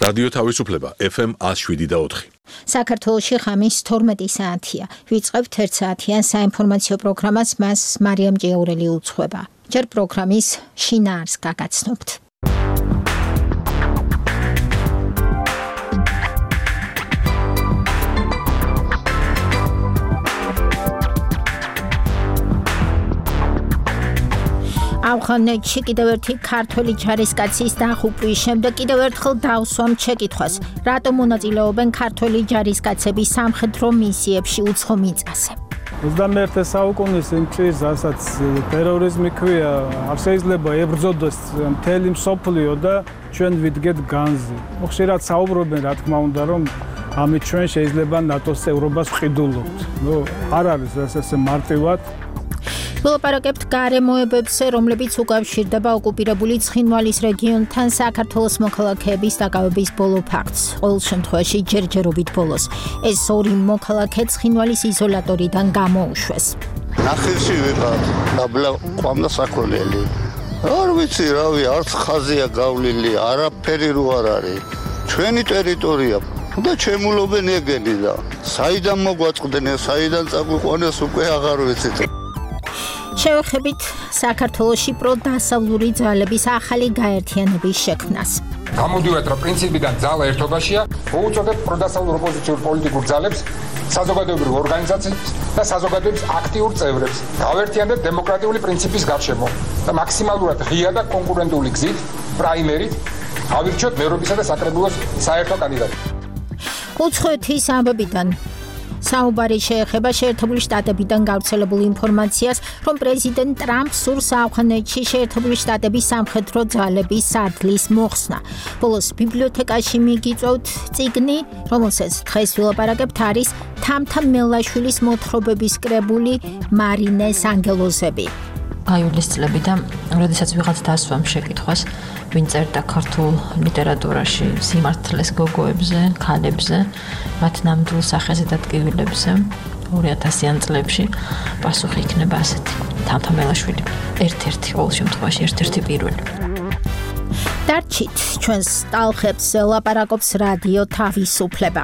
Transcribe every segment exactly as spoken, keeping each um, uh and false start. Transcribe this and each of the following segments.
რადიო თავისუფლება ეფ ემ one oh seven და four. საქართველოში ღამის თორმეტი საათია. ვიწყებთ ერთ საათიან საინფორმაციო პროგრამას, მას მარიამ ჭიაურელი უძღვება. ჯერ პროგრამის შინაარს გაგაცნობთ. ავღანეთში კიდევ ერთი ქართველი ჯარისკაცის დაღუპვის შემდეგ კიდევ ერთხელ დავსვამთ შეკითხვას, რატომ მონაწილეობენ ქართველი ჯარისკაცები სამხედრო მისიებში უცხო მიწაზე. ოცდამეერთე საუკუნის იმ ჭირს, რასაც ტერორიზმი ქვია, არ შეიძლება ებრძოდოს მთელი მსოფლიო და ჩვენ ვიდგეთ განზე. ხშირად საუბრობენ, რა თქმა უნდა, რომ ამით ჩვენ შეიძლება ნატოს წევრობას ვყიდულობთ. ნუ არ არის ესე მარტივად. ვილაპარაკებთ გარემოებებზე, რომლებიც უკავშირდება ოკუპირებული ცხინვალის რეგიონთან საქართველოს მოქალაქეების დაკავების ბოლო ფაქტს. ყოველ შემთხვევაში ჯერჯერობით ბოლოს. ეს ორი მოქალაქე ცხინვალის იზოლატორიდან გამოუშვეს. ნახევში ვიყავ, დაბლა ყვამდა საქონელი. არ ვიცი, რავი, არც ხაზია გავლილი, არაფერი რო არ არის. ჩვენი ტერიტორია და ჩემულობენ ეგენი და საიდან მოგვაწყდნენ, საიდან წაგვიყვანეს უკვე აღარ ვიცით. შევეხებით საქართველოში პროდასავლური ძალების ახალი გაერთიანების შექმნას. გამოდივართ, რომ პრინციპიდან ძალა ერთობაშია, მოუწოდებთ პროდასავლურ ოპოზიციურ პოლიტიკურ ძალებს, საზოგადოებრივ ორგანიზაციებს და საზოგადოების აქტიურ წევრებს. გავერთიანდეთ დემოკრატიული პრინციპის გარშემო და მაქსიმალურად ღია და კონკურენტული გზით, პრაიმერით, ავირჩიოთ მერობისა და საკრებულოს საერთო კანდიდატი. უცხოეთის ამბებიდან საუბარი შეეხება შეერთებული შტატებიდან გავრცელებულ ინფორმაციას, რომ პრეზიდენტ ტრამპ სურს ავღანეთში შეერთებული შტატების სამხედრო ძალების სარდლის მოხსნა. ბოლოს ბიბლიოთეკაში მიგიწვევთ წიგნი, რომელსაც დღეს ვილაპარაკებთ, არის თამთა მელაშვილის მოთხრობების კრებული მარინეს ანგელოზები. გაიulis წლებიდან, როდესაც ვიღაც დასვამ შეკითხვას, ვინ წერდა ქართულ ლიტერატურაში სიმართლეს გოგოებზე, ქალებზე, მათ ნამდვილ სახეზე და ტკივილებზე ორი ათასიან წლებში პასუხი იქნება ასეთი. თამთა მელაშვილი ერთ-ერთი ყოველ შემთხვევაში ერთ-ერთი პირველი. დარჩით ჩვენს ტალღებს ლაპარაკობს რადიო თავისუფლება.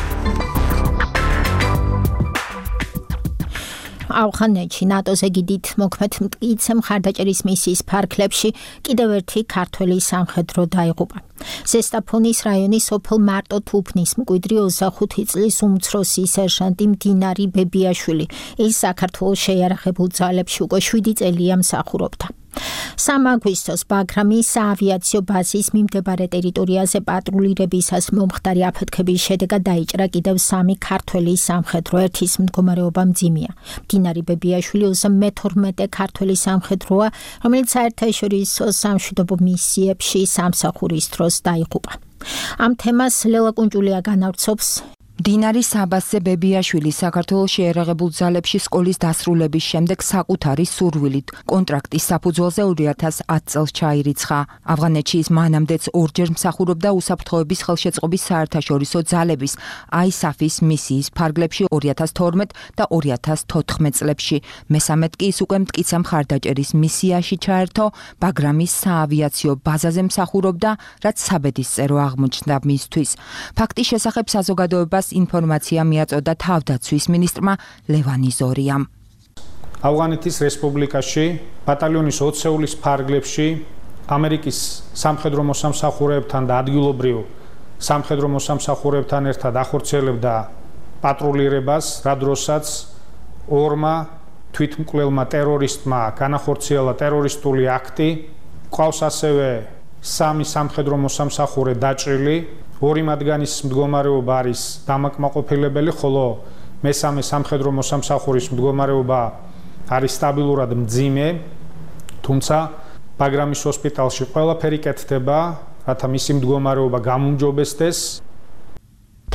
ავღანეთში ნატოს ეგიდით მოქმედ მტკიცე მხარდაჭერის მისიის ფარგლებში კიდევ ერთი ქართველი სამხედრო დაიღუპა. ზესტაფონის რაიონის სოფელ მარტო-თუფნის მკვიდრი ოცდახუთი წლის უმცროსი სერჟანტი მდინარი ბებიაშვილი ის საქართველოს შეიარაღებულ ძალებში უკვე შვიდი წელია მსახურობდა. სამ აგვისტოს ბაგრამის საავიაციო ბაზის მიმდებარე ტერიტორიაზე პატრულირებისას მომხდარი აფეთქების შედეგად დაიჭრა კიდევ სამი ქართველი სამხედრო, ერთის მდგომარეობა მძიმეა. მდინარი ბებიაშვილი ოცდამეთორმეტე ქართველი სამხედროა, რომელიც საერთაშორისო სამშვიდობო მისიებში სამსახურის დროს დაიღუპა. ამ თემას ლელა კუნჭულია განავრცობს. მდინარი საბასზე ბებიაშვილი საქართველოს შეიარაღებულ ძალებში სკოლის დასრულების შემდეგ საკუთარი სურვილით კონტრაქტის საფუძველზე ორი ათას ათ წელს ჩაირიცხა. ავღანეთში ის მანამდეც ორჯერ მსახურობდა უსაფრთხოების ხელშეწყობის საერთაშორისო ძალების აი საფ-ის მისიის ფარგლებში ორი ათას თორმეტ და ორი ათას თოთხმეტ წლებში. მესამედ კი ის უკვე მტკიცე მხარდაჭერის მისიაში ჩაერთო, ბაგრამის საავიაციო ბაზაზე მსახურობდა, რაც საბედისწერო აღმოჩნდა მისთვის. ფაქტის შესახებ საზოგადოებას ინფორმაცია მიაწოდა თავდაცვის მინისტრმა ლევან იზორიამ. ავღანეთის რესპუბლიკაში ბატალიონის ოცეულის ფარგლებში ამერიკის სამხედრო მოსამსახურეებთან და ადგილობრივ სამხედრო მოსამსახურეებთან ერთად ახორციელებდა პატრულირებას, რა დროსაც ორმა თვითმკვლელმა ტერორისტმა განახორციელა ტერორისტული აქტი, ყავს ასევე სამი სამხედრო მოსამსახურე დაჭრილი. ორი მათგანის მდგომარეობა არის დამაკმაყოფილებელი, ხოლო მესამე სამხედრო მოსამსახურის მდგომარეობა არის სტაბილურად მძიმე, თუმცა ბაგრამის ჰოსპიტალში ყველაფერი კეთდება, რათა მისი მდგომარეობა გამუმჯობესდეს.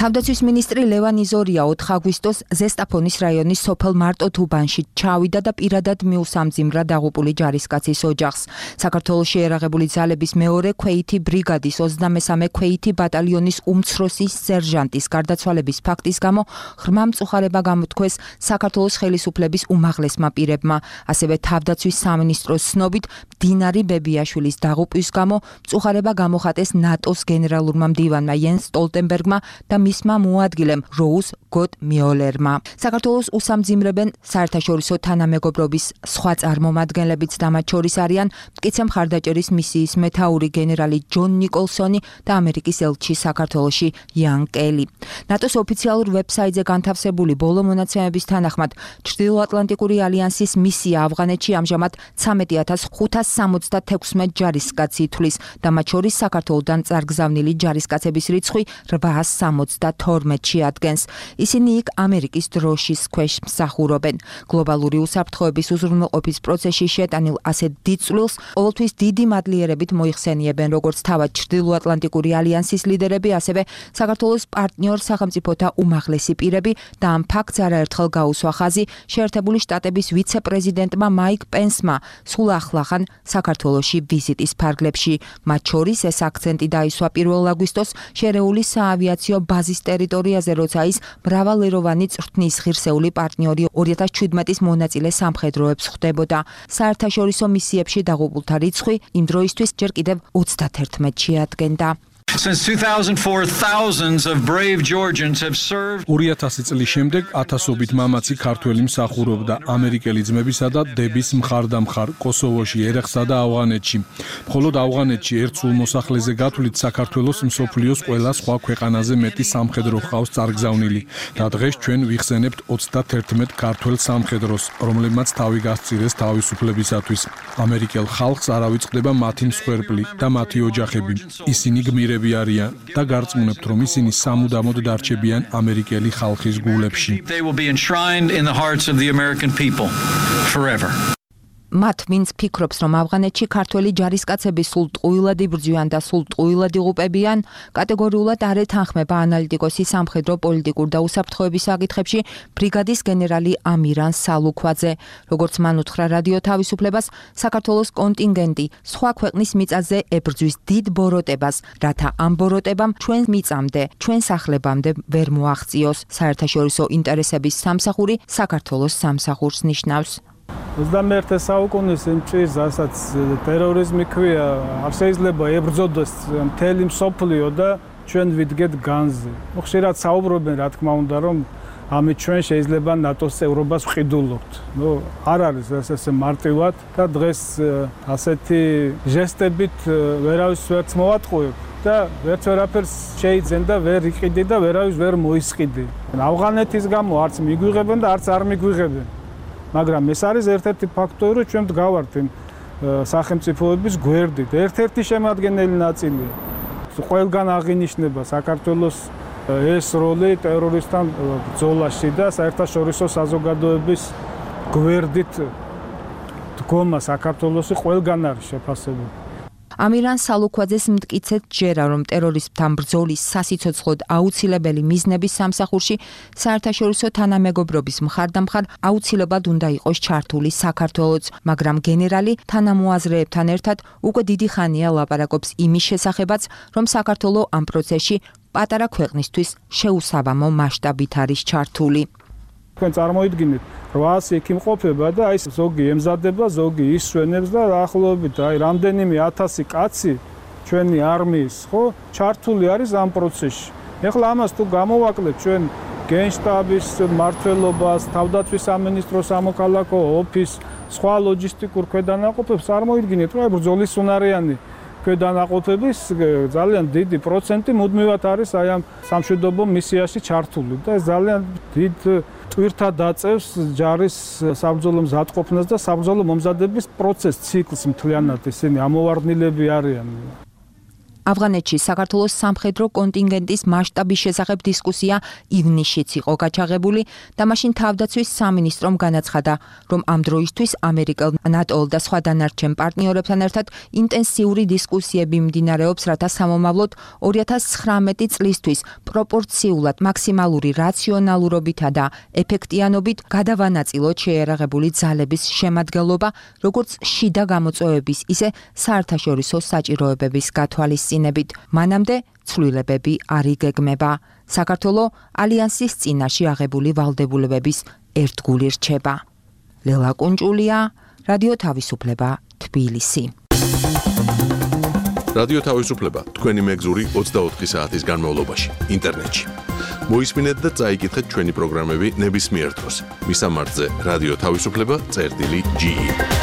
თავდაცვის მინისტრი ლევან იზორია ოთხ აგვისტოს ზესტაფონის რაიონის სოფელ მარტო-თუბანში ჩავიდა და პირადად მიუსამძიმრა დაღუპული ჯარისკაცის ოჯახს. საქართველოს შეერაღებული ძალების მეორე ქვეითი ბრიგადის ოცდამესამე ქვეითი ბატალიონის უმცროსი სერჟანტის გარდაცვალების ფაქტის გამო ღრმა მწუხარება გამოთქვეს საქართველოს ხელისუფლების უმაღლესმა პირებმა. ასევე თავდაცვის სამინისტროს ცნობით დინარი ბებიაშვილის დაღუპვის გამო მწუხარება გამოხატეს ნატოს გენერალურმა მდივანმა იენს სტოლტენბერგმა და მისმა მოადგილემ როუზ გოდ მიოლერმა. საქართველოს უსამძიმრებენ საერთაშორისო თანამეგობრობის სხვა წარმომადგენლებიც და მათ შორის არიან მტკიცე მხარდაჭერის მისიის მეთაური გენერალი ჯონ ნიკოლსონი და ამერიკის ელჩი საქართველოში იან კელი. ნატოს ოფიციალურ ვებსაიტზე განთავსებული ბოლო მონაცემების თანახმად ჩრდილოატლანტიკური ალიანსის მისია ავღანეთში ამჟამად ცამეტი ათას ხუთას სამოცდათექვსმეტ ჯარისკაცს ითვლის და მათ შორის საქართველოდან წარგზავნილი ჯარისკაცების რიცხვი რვაას სამოცდათორმეტში ადგენს. ისინი იქ ამერიკის დროშის ქვეშ მსახურობენ. გლობალური უსაფრთხოების უზრუნველყოფის პროცესში შეტანილ ასეთ დიდ წვლილს ყოველთვის დიდი მადლიერებით მოიხსენიებენ როგორც თავად ჩრდილოატლანტიკური ალიანსის ლიდერები, ასევე საქართველოს პარტნიორ სახელმწიფოთა უმაღლესი პირები და ამ ფაქტს არაერთხელ გაუსვა ხაზი შეერთებული შტატების ვიცე-პრეზიდენტმა მაიკ პენსმა სულ ახლახან საქართველოში ვიზიტის ფარგლებში. მათ შორის ეს აქცენტი დაისვა პირველ აგვისტოს შერეული საავიაციო ბაზის ტერიტორიაზე, როცა ის მრავალეროვანი წვრთნის ღირსეული პარტნიორი ორი ათას შვიდმეტის მონაწილე სამხედროებს ხვდებოდა. საერთაშორისო მისიებში დაღუპულთა რიცხვი იმ დროისთვის ჯერ კიდევ ოცდათერთმეტში ადგენდა. Since two thousand four, thousands of brave Georgians have served. ორი ათასი წლის შემდეგ ათასობით მამაცი ქართველი მსახურობდა ამერიკელი ძმებისა და დების მხარდამხარ კოსოვოში, ერეხსა და ავღანეთში. მხოლოდ ავღანეთში ერთ სულ მოსახლეზე გათვლით საქართველოს მსოფლიოს ყველა სხვა ქვეყანაზე მეტი სამხედრო ჰყავს წარგზავნილი და დღეს ჩვენ ვიხსენებთ ოცდათერთმეტ ქართველ სამხედროს, რომლებმაც თავი გასწირეს თავისუფლებისათვის. ამერიკელ ხალხს არ ავიწყდება მათი მსხვერპლი და მათი ოჯახები. ისინი გმირები არიან და გარწმუნებთ, რომ ისინი სამუდამოდ დარჩებიან ამერიკელი ხალხის გულებში. They will be enshrined in the hearts of the American people forever. მათ ვინც ფიქრობს, რომ ავღანეთში ქართველი ჯარისკაცები სულ ტყუილად იბრძვიან და სულ ტყუილად იღუპებიან, კატეგორიულად არ ეთანხმება ანალიტიკოსი სამხედრო პოლიტიკურ და უსაფრთხოების საკითხებში ბრიგადის გენერალი ამირან სალუქვაძე. როგორც მან უთხრა რადიო თავისუფლებას, საქართველოს კონტინგენტი სხვა ქვეყნის მიწაზე ებრძვის დიდ ბოროტებას, რათა ამ ბოროტებამ ჩვენ მიწამდე, ჩვენ სახლებამდე ვერ მოაღწიოს. საერთაშორისო ინტერესების სამსახური საქართველოს სამსახურს ნიშნავს. ოცდამეერთე საუკუნის იმ ჭირს, რასაც ტერორიზმი ქვია, არ შეიძლება ებრძოდოს მთელი მსოფლიო და ჩვენ ვიდგეთ განზე. ხშირად საუბრობენ, რა თქმა უნდა, რომ ამით ჩვენ შეიძლება ნატოს წევრობას ვყიდულობთ. ნუ არ არის ესე მარტივად და დღეს ასეთი ჟესტებით ვერავის ვერც მოვატყუებ და ვერც ვერაფერს შეიძენ და ვერ იყიდი და ვერავის ვერ მოისყიდი. ავღანეთის გამო არც მიგვიღებენ და არც არ მიგვიღებენ. მაგრამ ეს არის ერთ-ერთი ფაქტორი, რომ ჩვენ ვდგავართ იმ სახელმწიფოების გვერდით. ერთ-ერთი შემადგენელი ნაწილი. ყველგან აღინიშნება საქართველოს ეს როლი ტერორისტთან ბრძოლაში და საერთაშორისო საზოგადოების გვერდით დგომა საქართველოში ყველგან არის შეფასებული. ამირან სალუქვაძეს მტკიცედ ჯერა, რომ ტერორიზმთან ბრძოლის სასიცოცხლოდ აუცილებელი მიზნების სამსახურში საერთაშორისო თანამეგობრობის მხარდამხარ აუცილებლად უნდა იყოს ჩართული საქართველოც, მაგრამ გენერალი თანამოაზრეებთან ერთად უკვე დიდი ხანია ლაპარაკობს იმის შესახებაც, რომ საქართველო ამ პროცესში პატარა ქვეყნისთვის შეუსაბამო მასშტაბით არის ჩართული. თქვენ წარმოიდგინეთ, რვაასი იქ იმყოფება და აი ზოგი ემზადება, ზოგი ისვენებს და ახლობით აი რამდენიმე ათასი კაცი ჩვენი არმიის, ხო, ჩართული არის ამ პროცესში. ეხლა ამას თუ გამოვაკლებთ ჩვენ გენშტაბის მმართველობას, თავდაცვის სამინისტროს სამოქალაქო ოფისს, სხვა ლოჯისტიკურ ქვედანაყოფებს, წარმოიდგინეთ, რომ აი ბრძოლის უნარიანი ქვედანაყოფების ძალიან დიდი პროცენტი მუდმივად არის აი ამ სამშვიდობო მისიაში ჩართული და ეს ძალიან დიდ ტვირთა დაწევს ჯარის საბრძოლო მზადყოფნას და საბრძოლო მომზადების პროცესს ციკლს მთლიანად ისინი ამოვარდნილები არიან. ავღანეთში საქართველოს სამხედრო კონტინგენტის მასშტაბის შესახებ დისკუსია ივნისშიც იყო გაჩაღებული და მაშინ თავდაცვის სამინისტრომ განაცხადა, რომ ამ დროისთვის ამერიკელ, ნატო და სხვა დანარჩენ პარტნიორებთან ერთად ინტენსიური დისკუსიები მიმდინარეობს, რათა სამომავლოდ ორი ათას ცხრამეტი წლისთვის პროპორციულად, მაქსიმალური რაციონალურობითა და ეფექტიანობით გადავანაწილოთ შეიარაღებული ძალების შემადგენლობა, როგორც შიდა გამოწვევების, ისე საერთაშორისო საჭიროებების გათვალისწინებით. მანამდე ცვლილებები არ იგეგმება. საქართველო ალიანსის წინაშე აღებული ვალდებულებების ერთგული რჩება. ლელა კუნჭულია, რადიო თავისუფლება, თბილისი. რადიო თავისუფლება თქვენი მეგზური ოცდაოთხი საათის განმავლობაში ინტერნეტში. მოისმინეთ და წაიკითხეთ ჩვენი პროგრამები ნებისმიერ დროს. მისამართზე რადიო თავისუფლება წერტილი ჯი.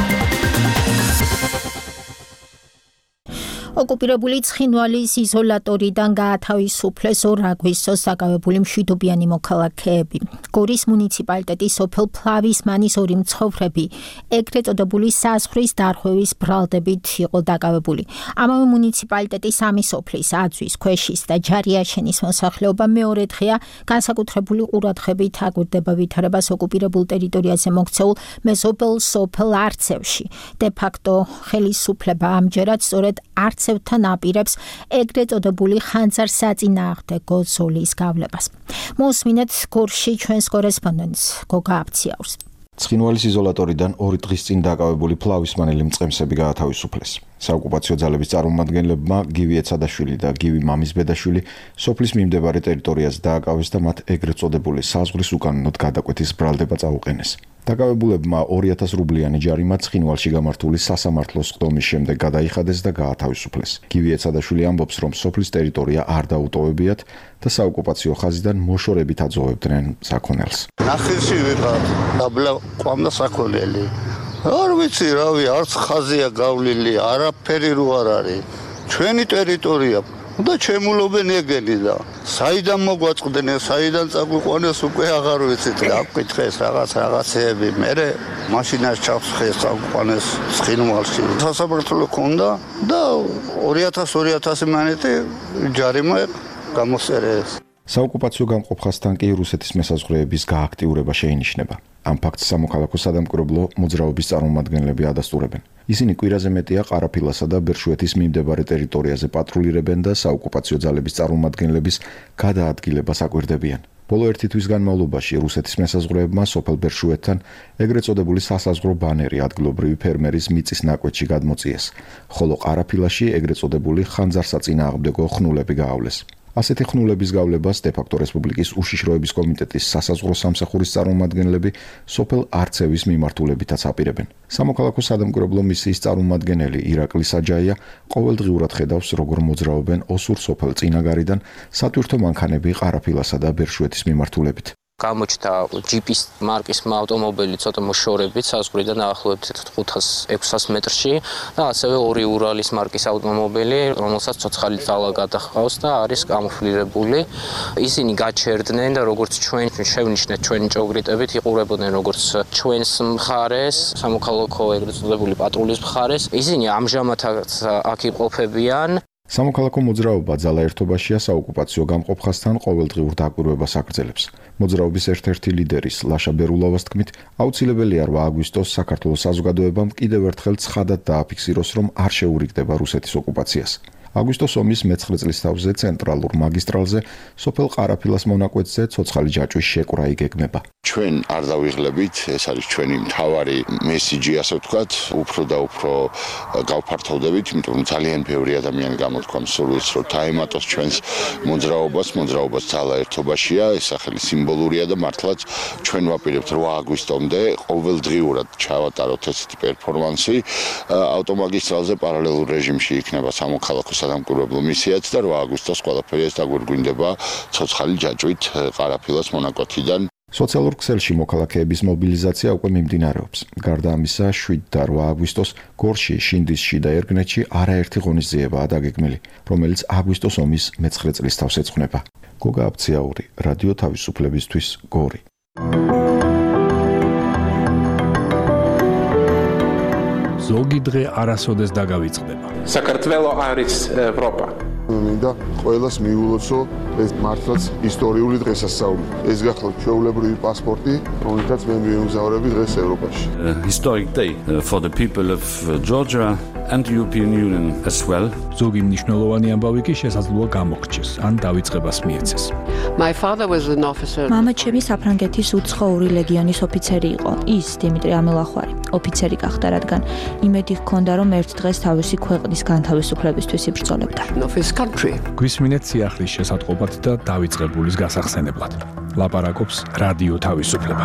ოკუპირებული ცხინვალის იზოლატორიდან გაათავისუფლეს ორ აგვისტოს დაკავებული მშვიდობიანი მოქალაქეები. გორის მუნიციპალიტეტის სოფელ ფლავისმანის ორი მცხოვრები ეგრეთ წოდებული საზღვრის დარღვევის ბრალდებით იყო დაკავებული. ამავე მუნიციპალიტეტის სამი სოფლის აწვის, ქვეშის და ჯარიაშენის მოსახლეობა მეორე დღეა განსაკუთრებული ყურადღებით აგვირდება ვითარებას ოკუპირებულ ტერიტორიაზე მოქცეულ მეზობელ სოფელ არცევში. დე-ფაქტო ხელისუფლება ამჯერად სწორედ არცევ თან აპირებს ეგრეთ წოდებული ხანძარსაწინააღმდეგო ზოლის გავლებას. მოსმინეთ გორში ჩვენს კორესპონდენტს გოგა აფციაურს. ცხინვალის იზოლატორიდან ორი დღის წინ დაკავებული ფლავისმანელი მწყემსები გაათავისუფლეს. საოკუპაციო ძალების წარმომადგენლებმა გივი ეცადაშვილი და გივი მამისბედაშვილი სოფლის მიმდებარე ტერიტორიაზე დააკავეს და მათ ეგრეთ წოდებული საზღვრის უკანონოდ გადაკვეთის ბრალდება წაუყენეს. დაკავებულებმა ორი ათას რუბლიანი ჯარიმა ცხინვალში გამართული სასამართლოს სხდომის შემდეგ გადაიხადეს და გაათავისუფლეს. გივი ეცადაშვილი ამბობს, რომ სოფლის ტერიტორია არ დაუტოვებიათ და საოკუპაციო ხაზიდან მოშორებით აძოვებდნენ საქონელს. ნახირში ვიყავ, დაბლა ყვამდა საქონელი. არ ვიცი, რავი, არც ხაზია გავლილი, არაფერი რო არ არის. ჩვენი ტერიტორია და ჩემულობენ ეგენი და საიდან მოგვაწყდნენ, საიდან წაგვიყვანეს უკვე აღარ ვიცით რა გკითხეს რაღაც რაღაცეები. მერე მაშინაში ჩავსხეს წაგვიყვანეს ცხინვალში. სასამართლო ქონდა და ორი ათას ორი ათასი მანეთი ჯარიმა გამოსერეს. საოკუპაციო გამყოფხასთან კი რუსეთის მესაზღვრეების გააქტიურება შეინიშნება. ამ ფაქტს სამოქალაქო სადამკვირვებლო მოძრაობის წარმომადგენლები ადასტურებენ. ისინი კვირაზე მეტია ყარაფილასა და ბერშუეთის მიმდებარე ტერიტორიაზე პატრულირებენ და საოკუპაციო ძალების წარმომადგენლების გადაადგილებას აკვირდებიან. ბოლო ერთი თვის განმავლობაში რუსეთის მესაზღვრეებმა სოფელ ბერშუეთთან ეგრეთ წოდებული სასაზღვრო ბანერი ადგილობრივი ფერმერის მიწის ნაკვეთში გადმოწიეს, ხოლო ყარაფილაში ეგრეთ წოდებული ხანძარსაწინააღმდეგო ხნულები გაავლეს. ასეთი ხნულების გავლებას დე-ფაქტო რესპუბლიკის უშიშროების კომიტეტის სასაზღვრო სამსახურის წარმომადგენლები სოფელ არცევის მიმართულებითაც აპირებენ. სამოქალაქო სადამკვირვებლო მისიის წარმომადგენელი ირაკლი საჯაია ყოველდღიურად ხედავს, როგორ მოძრაობენ ოსურ სოფელ წინაგარიდან სატვირთო მანქანები ყარაფილასა და ბერშუეთის მიმართულებით. გამოჩნდა ჯიპის მარკის ავტომობილი ცოტა მოშორებით საზღვრიდან ახლობთ ხუთას ექვსას მეტრში და ასევე ორი ურალის მარკის ავტომობილი, რომელსაც ცოცხალი ძალა გადაჰყავს და არის კამუფლირებული. ისინი გაჩერდნენ და როგორც ჩვენ შევნიშნეთ ჩვენი ჭოგრიტებით იყურებოდნენ როგორც ჩვენს მხარეს, სამოქალაქო ეგრეთ წოდებული პატრულის მხარეს. ისინი ამჟამად აქ იმყოფებიან. სამოქალაქო მოძრაობა ძალა ერთობაშია საოკუპაციო გამყოფხასთან ყოველდღიურ დაკვირვებას აგრძელებს. მოძრაობის ერთ-ერთი ლიდერის ლაშა ბერულოვას თქმით, აუცილებელია რვა აგვისტოს საქართველოს საზოგადოებამ კიდევ ერთხელ ცხადად დააფიქსიროს, რომ არ შეურიგდება რუსეთის ოკუპაციას. აგვისტოს ომის მეცხრე წლის თავზე ცენტრალურ მაგისტრალზე სოფელ ყარაფილას მონაკვეთზე ცოცხალი ჯაჭვის შეკვრა იგეგმება. ჩვენ არ დავიღლებით, ეს არის ჩვენი მთავარი მესიჯი, ასე ვთქვათ, უფრო და უფრო გავფართოვდებით, იმიტომ რომ ძალიან ბევრი ადამიანი გამოთქვა სურვილს, რომ დაემატოს ჩვენს მოძრაობას, მოძრაობას ძალა ერთობაშია, ეს სახელი სიმბოლურია და მართლაც ჩვენ ვაპირებთ რვა აგვისტომდე ყოველდღიურად ჩავატაროთ ესეთი პერფორმანსი. ავტომაგისტრალზე პარალელურ რეჟიმში იქნება სამოქალაქო სადამკვირვებლო მისიაც და რვა აგვისტოს ყველაფერი ეს დაგვირგვინდება ცოცხალი ჯაჭვით ყარაფილას მონაკვეთიდან. სოციალურ ქსელში მოქალაქეების მობილიზაცია უკვე მიმდინარეობს. გარდა ამისა, შვიდ და რვა აგვისტოს გორში, შინდისში და ერგნეთში არაერთი ღონისძიებაა დაგეგმილი, რომელიც აგვისტოს ომის მეცხრე წლის თავს ეძღვნება. გოგა აფციაური, რადიო თავისუფლებისთვის, გორი. ზოგი დღე არასოდეს დაგავიწყდება. საქართველო არის ევროპა. მინდა ყველას მიულოცო ეს მართლაც ისტორიული დღესასწაული. ეს გახლავთ ჩვეულებრივი პასპორტი, რომელთაც მე მივიმგზავრები დღეს ევროპაში. Historic day for the people of Georgia and the European Union as well. ზოგი მნიშვნელოვანი ამბავი კი შესაძლოა გამოგრჩეს, ან დავიწყებას მიეცეს. My father was an officer. მამა ჩემი საფრანგეთის უცხოური ლეგიონის ოფიცერი იყო. ის დიმიტრი ამელახვარი, ოფიცერი გახდა, რადგან იმედი ჰქონდა, რომ ერთ დღეს თავისი ქვეყნის განთავისუფლებისთვის იბრძოლებდა. გვისმინეთ სიახლის შესატყობად და დავიწყებულის გასახსენებლად. ლაპარაკობს რადიო თავისუფლება.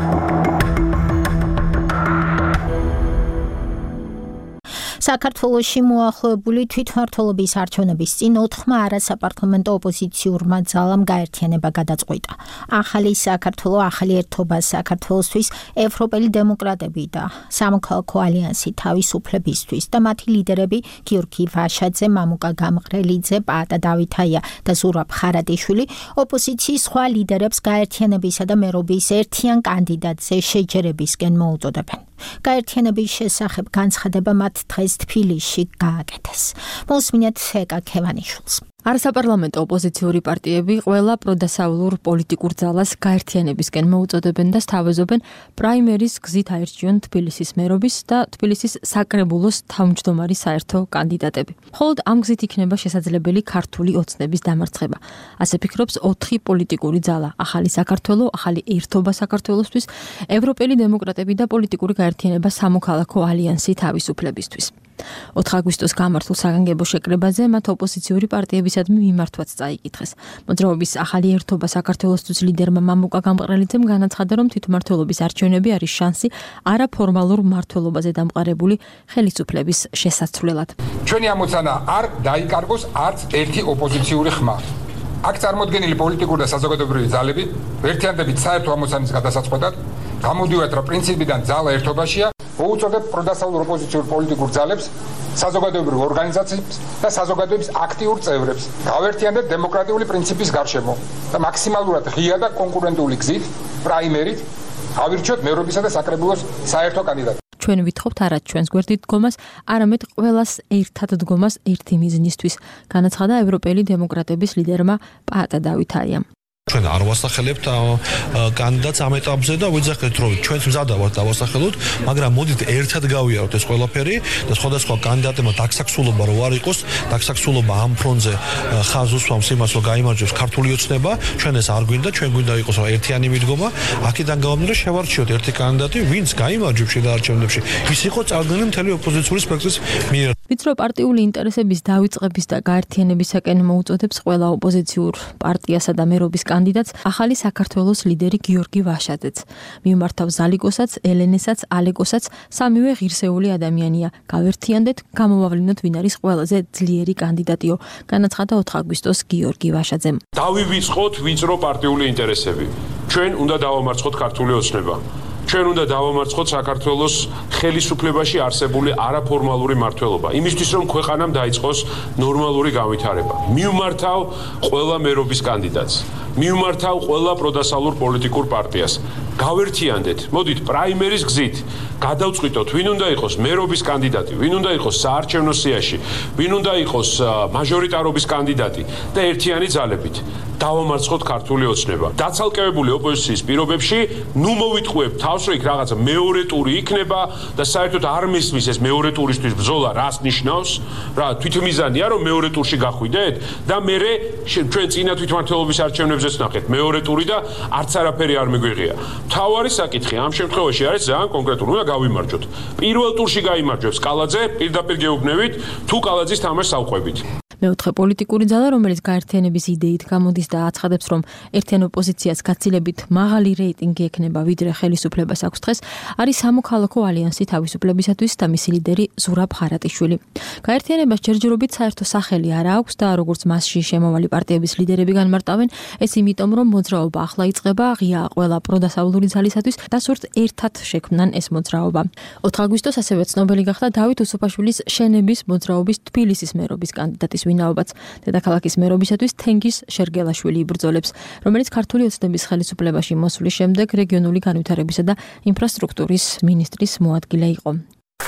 საქართველოში მოახლოებული თვითმმართველობის არჩევნების წინ ოთხმა არასაპარლამენტო ოპოზიციურმა ძალამ გაერთიანება გადაწყვიტა. ახალი საქართველო, ახალი ერთობა საქართველოსთვის, ევროპელი დემოკრატები და სამოქალაქო ალიანსი თავისუფლებისთვის და მათი ლიდერები გიორგი ვაშაძე, მამუკა გამყრელიძე, პაატა დავითაია და ზურაბ ხარატიშვილი ოპოზიციის სხვა ლიდერებს გაერთიანებისა და მერობის ერთიან კანდიდატზე შეჯერებისკენ მოუწოდებენ. გაერთიანების შესახებ განცხადება მათ დღეს თბილისში გააკეთეს. მოსმინეთ ეკა ქევანიშვილს. არასაპარლამენტო ოპოზიციური პარტიები ყველა პროდასავლურ პოლიტიკურ ძალას გაერთიანებისკენ მოუწოდებენ და სთავაზობენ პრაიმერის გზით აერჩიონ თბილისის მერობის და თბილისის საკრებულოს თავმჯდომარის საერთო კანდიდატები. მხოლოდ ამ გზით იქნება შესაძლებელი ქართული ოცნების დამარცხება. ასე ფიქრობს ოთხი პოლიტიკური ძალა: ახალი საქართველო, ახალი ერთობა საქართველოსთვის, ევროპელი დემოკრატები და პოლიტიკური გაერთიანება სამოქალაქო ალიანსი თავისუფლებისთვის. ოთხ აგვისტოს გამართულ საგანგებო შეკრებაზე მათ ოპოზიციური პარტიებისადმი მიმართვაც წაიკითხეს. მოძრაობის ახალი ერთობა საქართველოსთვის ლიდერმა მამუკა გამყრელიძემ განაცხადა, რომ თვითმმართველობის არჩევნები არის შანსი არაფორმალურ მმართველობაზე დამყარებული ხელისუფლების შესაცვლელად. ჩვენი ამოცანა არ დაიკარგოს არც ერთი ოპოზიციური ხმა. აქ წარმოდგენილი პოლიტიკური და საზოგადოებრივი ძალები ერთიანდებით საერთო ამოცანის გადასაწყვეტად გამოდივართ, რომ პრინციპიდან ძალა ერთობაშია. მოუწოდებ პროდასავლურ ოპოზიციურ პოლიტიკურ ძალებს, საზოგადოებრივ ორგანიზაციებს და საზოგადოების აქტიურ წევრებს გავერთიანდეთ დემოკრატიული პრინციპის გარშემო და მაქსიმალურად ღია და კონკურენტული გზით, პრაიმერით, ავირჩიოთ მერობისა და საკრებულოს საერთო კანდიდატი. ჩვენ ვითხოვთ არა ჩვენს გვერდით დგომას, არამედ ყველას ერთად დგომას ერთი მიზნისთვის, განაცხადა ევროპელი დემოკრატების ლიდერმა პაატა დავითაიამ. ჩვენ არ ვასახელებთ კანდიდატს ამ ეტაპზე და ვიძახეთ, რომ ჩვენც მზადა ვართ დავასახელოთ, მაგრამ მოდით ერთად გავიაროთ ეს ყველაფერი და სხვადასხვა კანდიდატებმა დაქსაქსულობა რო არ იყოს, დაქსაქსულობა ამ ფრონტზე ხაზს უსვამს იმას, რომ გაიმარჯვებს ქართული ოცნება, ჩვენ ეს არ გვინდა, ჩვენ გვინდა იყოს რომ ერთიანი მიდგომა, აქედან გამომდინარე შევარჩიოთ ერთი კანდიდატი, ვინც გაიმარჯვებს შედარჩენებში, ის იყო წარდგენილი მთელი ოპოზიციური სპექტრის მიერ. ვიწრო პარტიული ინტერესების დავიწყების და გაერთიანებისაკენ მოუწოდებს ყველა ოპოზიციურ პარტიასა და მერობის კანდიდატს ახალი საქართველოს ლიდერი გიორგი ვაშაძეც. მიმართავს ზალიკოსაც, ელენესაც, ალეკოსაც, სამივე ღირსეული ადამიანია. გავერთიანდეთ, გამოვავლინოთ ვინ არის ყველაზე ძლიერი კანდიდატიო, განაცხადა ოთხ აგვისტოს გიორგი ვაშაძემ. დავივიწყოთ ვიწრო პარტიული ინტერესები. ჩვენ უნდა დავამარცხოთ ქართული ოცნება. ჩვენ უნდა დავამარცხოთ საქართველოს ხელისუფლებაში არსებული არაფორმალური მმართველობა. იმისთვის რომ ქვეყანამ დაიწყოს ნორმალური განვითარება. მივმართავ ყველა მერობის კანდიდატს. მივმართავ ყველა პროდასავლურ პოლიტიკურ პარტიას. გავერთიანდეთ, მოდით პრაიმერის გზით გადავწყვიტოთ, ვინ უნდა იყოს მერობის კანდიდატი, ვინ უნდა იყოს საარჩევნო სიაში, ვინ უნდა იყოს მაჟორიტარობის კანდიდატი და ერთიანი ძალებით დავამარცხოთ ქართული ოცნება. დაცალკევებული ოპოზიციის პირობებში ნუ მოვიტყუებთ თავს, რომ იქ რაღაცა მეორე ტური იქნება და საერთოდ არ მისმის ეს მეორე ტურისთვის ბრძოლა რას ნიშნავს, რა თვითმიზანია რომ მეორე ტურში გახვიდეთ და მე ჩვენ წინა თვითმმართველობის არჩევნებზეც ნახეთ მეორე ტური და არც არაფერი არ მიგვიღია. მთავარი საკითხი ამ შემთხვევაში არის ძალიან კონკრეტული, უნდა გავიმარჯვოთ. პირველ ტურში გაიმარჯვებს კალაძე, პირდაპირ გეუბნებით, თუ კალაძის თამაშს ავყვებით. მეოთხე პოლიტიკური ძალა, რომელიც გაერთიანების იდეით გამოდის და აცხადებს, რომ ერთიან ოპოზიციას გაცილებით მაღალი რეიტინგი ექნება, ვიდრე ხელისუფლებას აქვს დღეს, არის სამოქალაქო ალიანსი თავისუფლებისათვის და მისი ლიდერი ზურაბ ხარატიშვილი. გაერთიანებას ჯერჯერობით საერთო სახელი არ აქვს და როგორც მასში შემოვალი პარტიების ლიდერები განმარტავენ, ეს იმიტომ, რომ მოძრაობა ახლა იწყება, ღია ყველა პროდასავლური ძალისათვის და სურთ ერთად შექმნან ეს მოძრაობა. ოთხ აგვისტოს ასევე ცნობილი გახდა დავით უსუფაშვილის შენების მოძრაობის თბილისის მერობის კანდიდატის ვინაობაც. დედაქალაქის მერობისათვის თენგის შერგელაშვილი იბრძოლებს, რომელიც ქართული ოცნების ხელისუფლებაში მოსვლის შემდეგ რეგიონული განვითარებისა და ინფრასტრუქტურის მინისტრის მოადგილე იყო.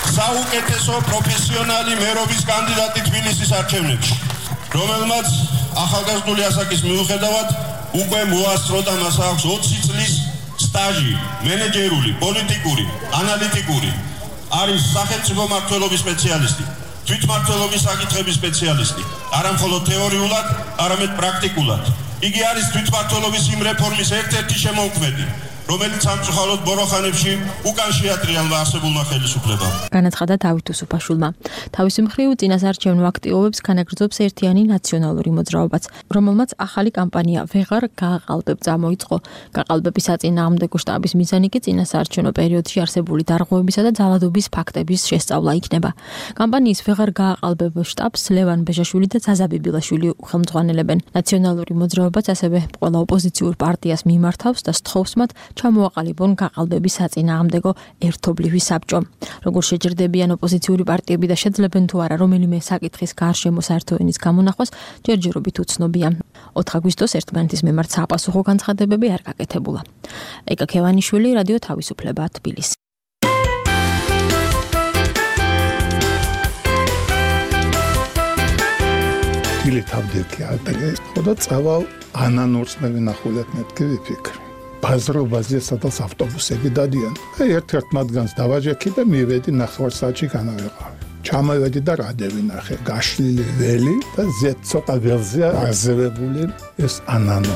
საუკეთესო პროფესიონალი მერობის კანდიდატი თბილისის არჩევნებში, რომელმაც ახალგაზრდული ასაკის მიუხედავად უკვე მოასწრო და მას აქვს ოცი წლის სტაჟი, მენეჯერული, პოლიტიკური, ანალიტიკური, არის სახელმწიფო მმართველობის სპეციალისტი, თვითმმართველობის საკითხების სპეციალისტი, არა მხოლოდ თეორიულად, არამედ პრაქტიკულად. იგი არის თვითმმართველობის იმ რეფორმის ერთ-ერთი შემოქმედი, რომელიც სამწუხაროდ ბოროხანებში უკან შეატრიალდა არსებულმა ხელისუფლებამ. განაცხადა დავით უსუფაშვილმა. თავისი მხრივ წინასარჩევნო აქტივობებს განაგრძობს ერთიანი ნაციონალური მოძრაობაც, რომელმაც ახალი კამპანია ვეღარ გააყალბებ წამოიწყო. გაყალბების საწინააღმდეგო შტაბის მიზანი კი წინასარჩევნო პერიოდში არსებული დარღვევებისა და ძალადობის ფაქტების შესწავლა იქნება. კამპანიის ვეღარ გააყალბებ შტაბს ლევან ბეჟაშვილი და ზაზა ბიბილაშვილი ხელმძღვანელებენ. ნაციონალური მოძრაობაც ასევე ყველა ოპოზიციურ პარტიას მიმართავს და სთხოვს მათ ჩამოაყალიბონ გაყალბების საწინააღმდეგო ერთობლივი საბჭო. როგორ შეჯერდებიან ოპოზიციური პარტიები და შეძლებენ თუ არა რომელიმე საკითხის გარშემო საერთო ენის გამონახვას, ჯერჯერობით უცნობია. ოთხ აგვისტოს ერთმანეთის მიმართ საპასუხო განცხადებები არ გაკეთებულა. ეკა ქევანიშვილი, რადიო თავისუფლება, თბილისი. Ili tabdeki adre, xoda წავალ ანანურწმები ნახულეთ მეთქი ვიფიქრე. ბაზრობაზე სადაც ავტობუსები დადიან. ერთ-ერთ მათგანს დავაჯექი და მივედი ნახევარსაათში განავეყავი. ჩამოვედი და რადევი ნახე, გაშლილი ველი და ზეთ ცოტა ველზე აზევებული ეს ანანო.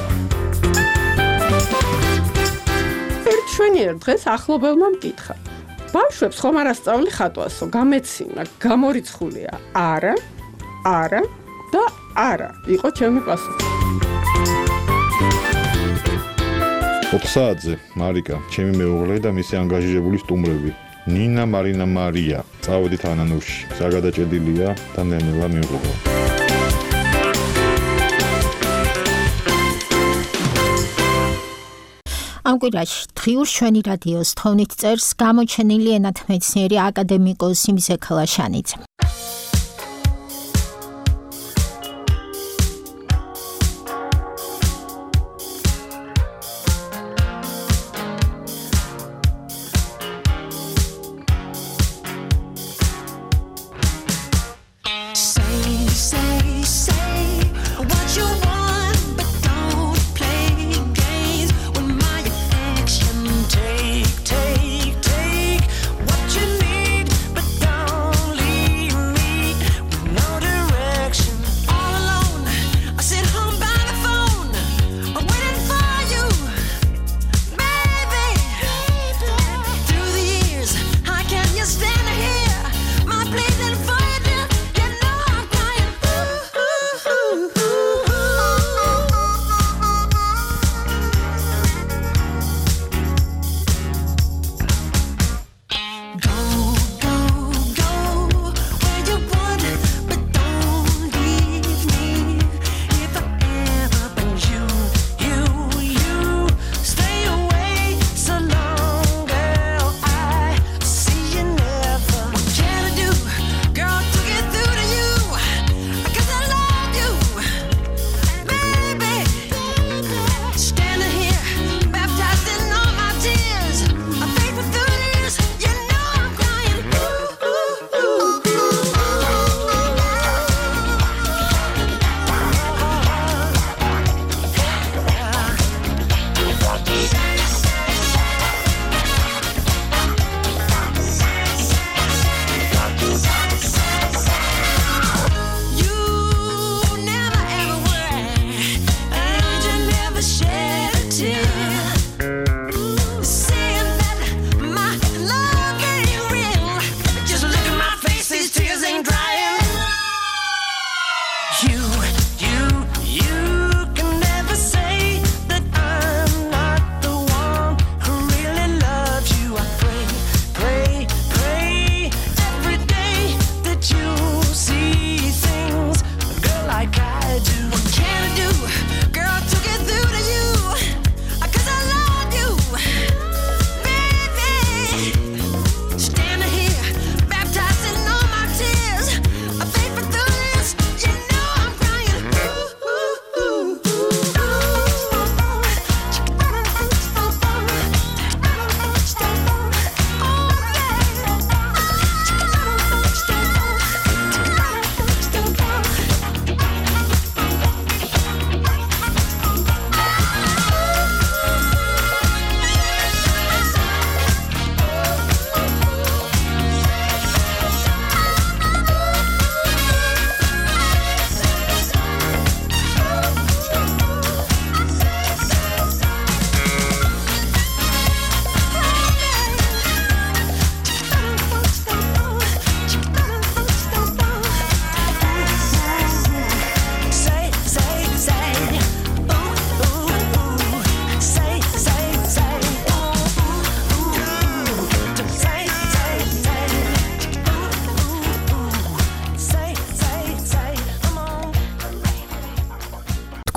ერთ შვენიერ დღეს ახლობელმა მკითხა. ბავშვებს ხომ არ ასწავლი ხატვასო, გამეცინა, გამორიცხულია. არა, არა და არა, იყო ჩემი პასუხი. ოთხ საათზე მარიკა, ჩემი მეუღლე და მისი ანგაჟირებული სტუმრები, ნინა, მარინა, მარია, წავედით ანანურში. საგადაჭედილია და ნელა მიუღებო. ამ კვირაში დღიურ ჩვენი რადიოს თოვნით წერს გამოჩენილი ენათმეცნიერი აკადემიკოსი მისე ქალაშანიძე. Take, take, take what you need, but don't leave.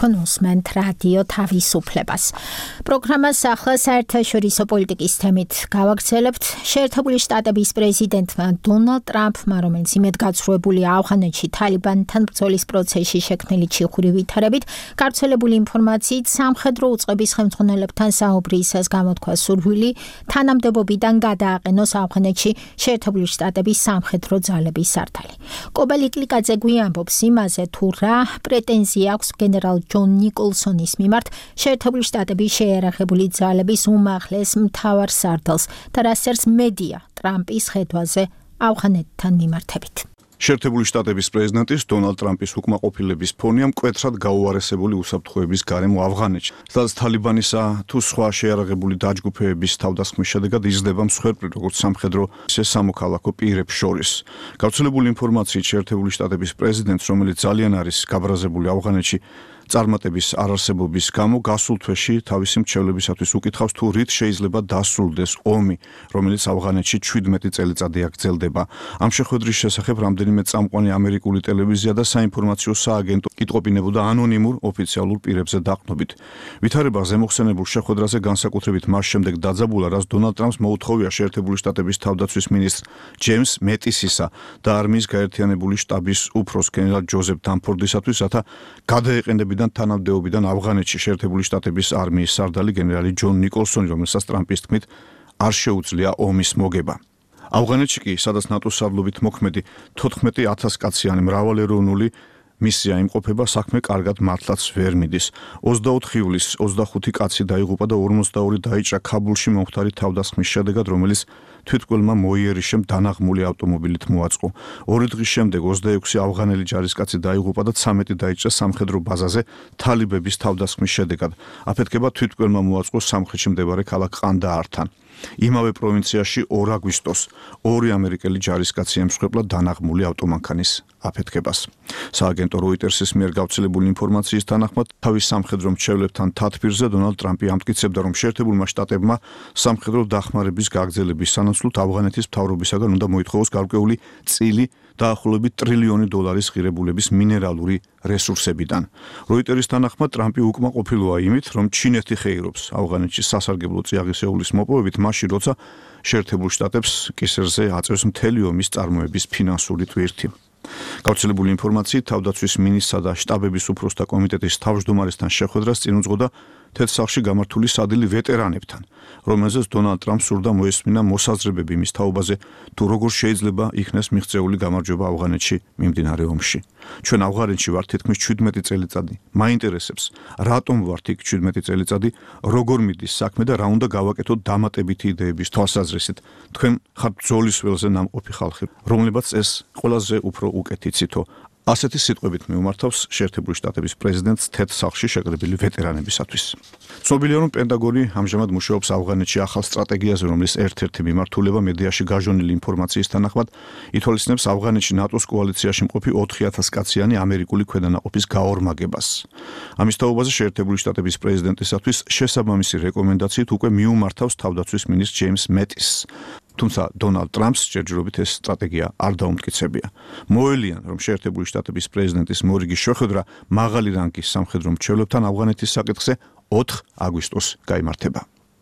თქვენ უსმენთ რადიო თავისუფლებას. პროგრამას ახლა საერთაშორისო პოლიტიკის თემით გავაგრძელებთ. შეერთებული შტატების პრეზიდენტმა დონალდ ტრამპმა, რომელიც იმედგაცრუებული ავღანეთში თალიბანთან ბრძოლის პროცესში შექმნილი ჩიხური ვითარებით, გავრცელებული ინფორმაციით სამხედრო უწყების ხელმძღვანელებთან საუბრისას გამოთქვა სურვილი თანამდებობიდან გადააყენოს ავღანეთში შეერთებული შტატების სამხედრო ძალების სართალი. კობა ლიკლიკაძე გვიამბობს იმაზე, თუ რა პრეტენზია აქვს გენერალ ჯონ ნიკოლსონის მიმართ შეერთებული შტატების შეიარაღებული ძალების უმაღლეს მთავარ სარდალს და რასაც მედია ტრამპის ხედვაზე ავღანეთთან მიმართებით. შეერთებული შტატების პრეზიდენტის დონალდ ტრამპის უკმაყოფილების ფონია მკვეთრად გაუარესებული უსაფრთხოების გარემო ავღანეთში, სადაც თალიბანისა თუ სხვა შეიარაღებული დაჯგუფებების თავდასხმის შედეგად იზრდება მსხვერპლი როგორც სამხედრო, ისე სამოქალაქო პირებს შორის. გავრცელებული ინფორმაციით შეერთებული შტატების პრეზიდენტს, რომელიც ძალიან არის გაბრაზებული ავღანეთში წარმატების არარსებობის გამო გასულ თვეში თავისი მრჩევლებისათვის უკითხავს თუ რით შეიძლება დასრულდეს ომი, რომელიც ავღანეთში შვიდმეტი წელიწადი აგრძელდება. ამ შეხვედრის შესახებ რამდენიმე წამყვანი ამერიკული ტელევიზია და საინფორმაციო სააგენტო კითხულობინებოდა ანონიმურ ოფიციალურ პირებზე დაყრდნობით. ვითარება ზემოხსენებულ შეხვედრაზე განსაკუთრებით მას შემდეგ დაძაბულა, რაც დონალდ ტრამპს მოუთხოვია შეერთებული შტატების თავდაცვის მინისტრ ჯეიმს მეტისისა და არმიის გაერთიანებული შტაბის უფროს გენერალ ჯოზეფ დამფორდისათვის, რათა გადაეყენებინათ თანამდებობიდან ავღანეთში შეერთებული შტატების არმიის სარდალი გენერალი ჯონ ნიკოლსონი, რომელსაც ტრამპის თქმით არ შეუძლია ომის მოგება. ავღანეთში კი, სადაც ნატოს სარდლობით მოქმედი თოთხმეტი ათას კაციანი მრავალეროვნული მისია იმყოფება, საქმე კარგად მართლაც ვერ მიდის. ოცდაოთხი ივლისს ოცდახუთი კაცი დაიღუპა და ორმოცდაორი დაიჭრა ქაბულში მომხდარი თავდასხმის შედეგად, რომელიც თვითმკვლელმა მოიერიშემ დანაღმული ავტომობილით მოაწყო. ორი დღის შემდეგ ოცდაექვსი ავღანელი ჯარისკაცი დაიღუპა და ცამეტი დაიჭრა სამხედრო ბაზაზე თალიბების თავდასხმის შედეგად. აფეთქება თვითმკვლელმა მოაწყო სამხრეთში მდებარე ქალაქ ყანდაართან. იმავე პროვინციაში ორ აგვისტოს ორი ამერიკელი ჯარისკაცი ემსხვერპლა დანაღმული ავტომანქანის აფეთქებას. სააგენტო როიტერსის მიერ გავრცელებული ინფორმაციის თანახმად, თავის სამხედრო მრჩევლებთან თათბირზე დონალდ ტრამპი ამტკიცებდა, რომ შეერთებულმა შტატებმა სამხედრო დახმარების გაგრძელების სანაცვლოდ ავღანეთის მთავრობისაგან უნდა მოითხოვოს გარკვეული წილი დაახლოებით ტრილიონი დოლარის ღირებულების მინერალური რესურსებიდან. როიტერის თანახმად, ტრამპი უკმაყოფილოა იმით, რომ ჩინეთი ხეირობს ავღანეთში სასარგებლო წიაღისეულის მოპოვებით, მაშინ როცა შეერთებულ შტატებს კისერზე აწევს მთელი ომის წარმოების ფინანსური ტვირთი. გავრცელებული ინფორმაციით, თავდაცვის მინისტრსა და შტაბების უფროსთა კომიტეტის თავმჯდომარესთან შეხვედრას წინ უძღოდა თეთრსახში გამართული სადილი ვეტერანებთან, რომელზეც დონალდ ტრამპს სურდა მოესმინა მოსაზრებები მის თაობაზე, თუ როგორ შეიძლება იქნეს მიღწეული გამარჯვება ავღანეთში მიმდინარე ომში. ჩვენ ავღანეთში ვართ თითქმის შვიდმეტი წელიწადი. მაინტერესებს, რატომ ვართ იქ შვიდმეტი წელიწადი, როგორ მიდის საქმე და რა უნდა გავაკეთოთ დამატებითი იდეების თვალსაზრისით. თქვენ ხართ ბრძოლის ველზე ნამყოფი ხალხი, რომლებაც ეს ყველაზე უფრო უკეთ იცითო. ასეთი სიტყვებით მიუმართავს შეერთებული შტატების პრეზიდენტს თეთრსახში შეკრებილი ვეტერანებისათვის. ცნობილია, რომ პენტაგონი ამჟამად მუშაობს ავღანეთში ახალ სტრატეგიაზე, რომლის ერთ-ერთი მიმართულება მედიაში გაჟონილი ინფორმაციის თანახმად ითვალისწინებს ავღანეთში ნატოს კოალიციაში მყოფი ოთხი ათას კაციანი ამერიკული ქვედანაყოფის გაორმაგებას. ამის თაობაზე შეერთებული შტატების პრეზიდენტისათვის შესაბამისი რეკომენდაციით უკვე მიუმართავს თავდაცვის მინისტრ ჯეიმს მეტისს. თუმცა დონალდ ტრამპს ჯერჯერობით ეს სტრატეგია არ დაუმტკიცებია. მოელიან, რომ შეერთებული შტატების პრეზიდენტის მორიგი შეხვედრა მაღალი რანგის სამხედრო მრჩევლებთან ავღანეთის საკითხზე ოთხ აგვისტოს გაიმართება.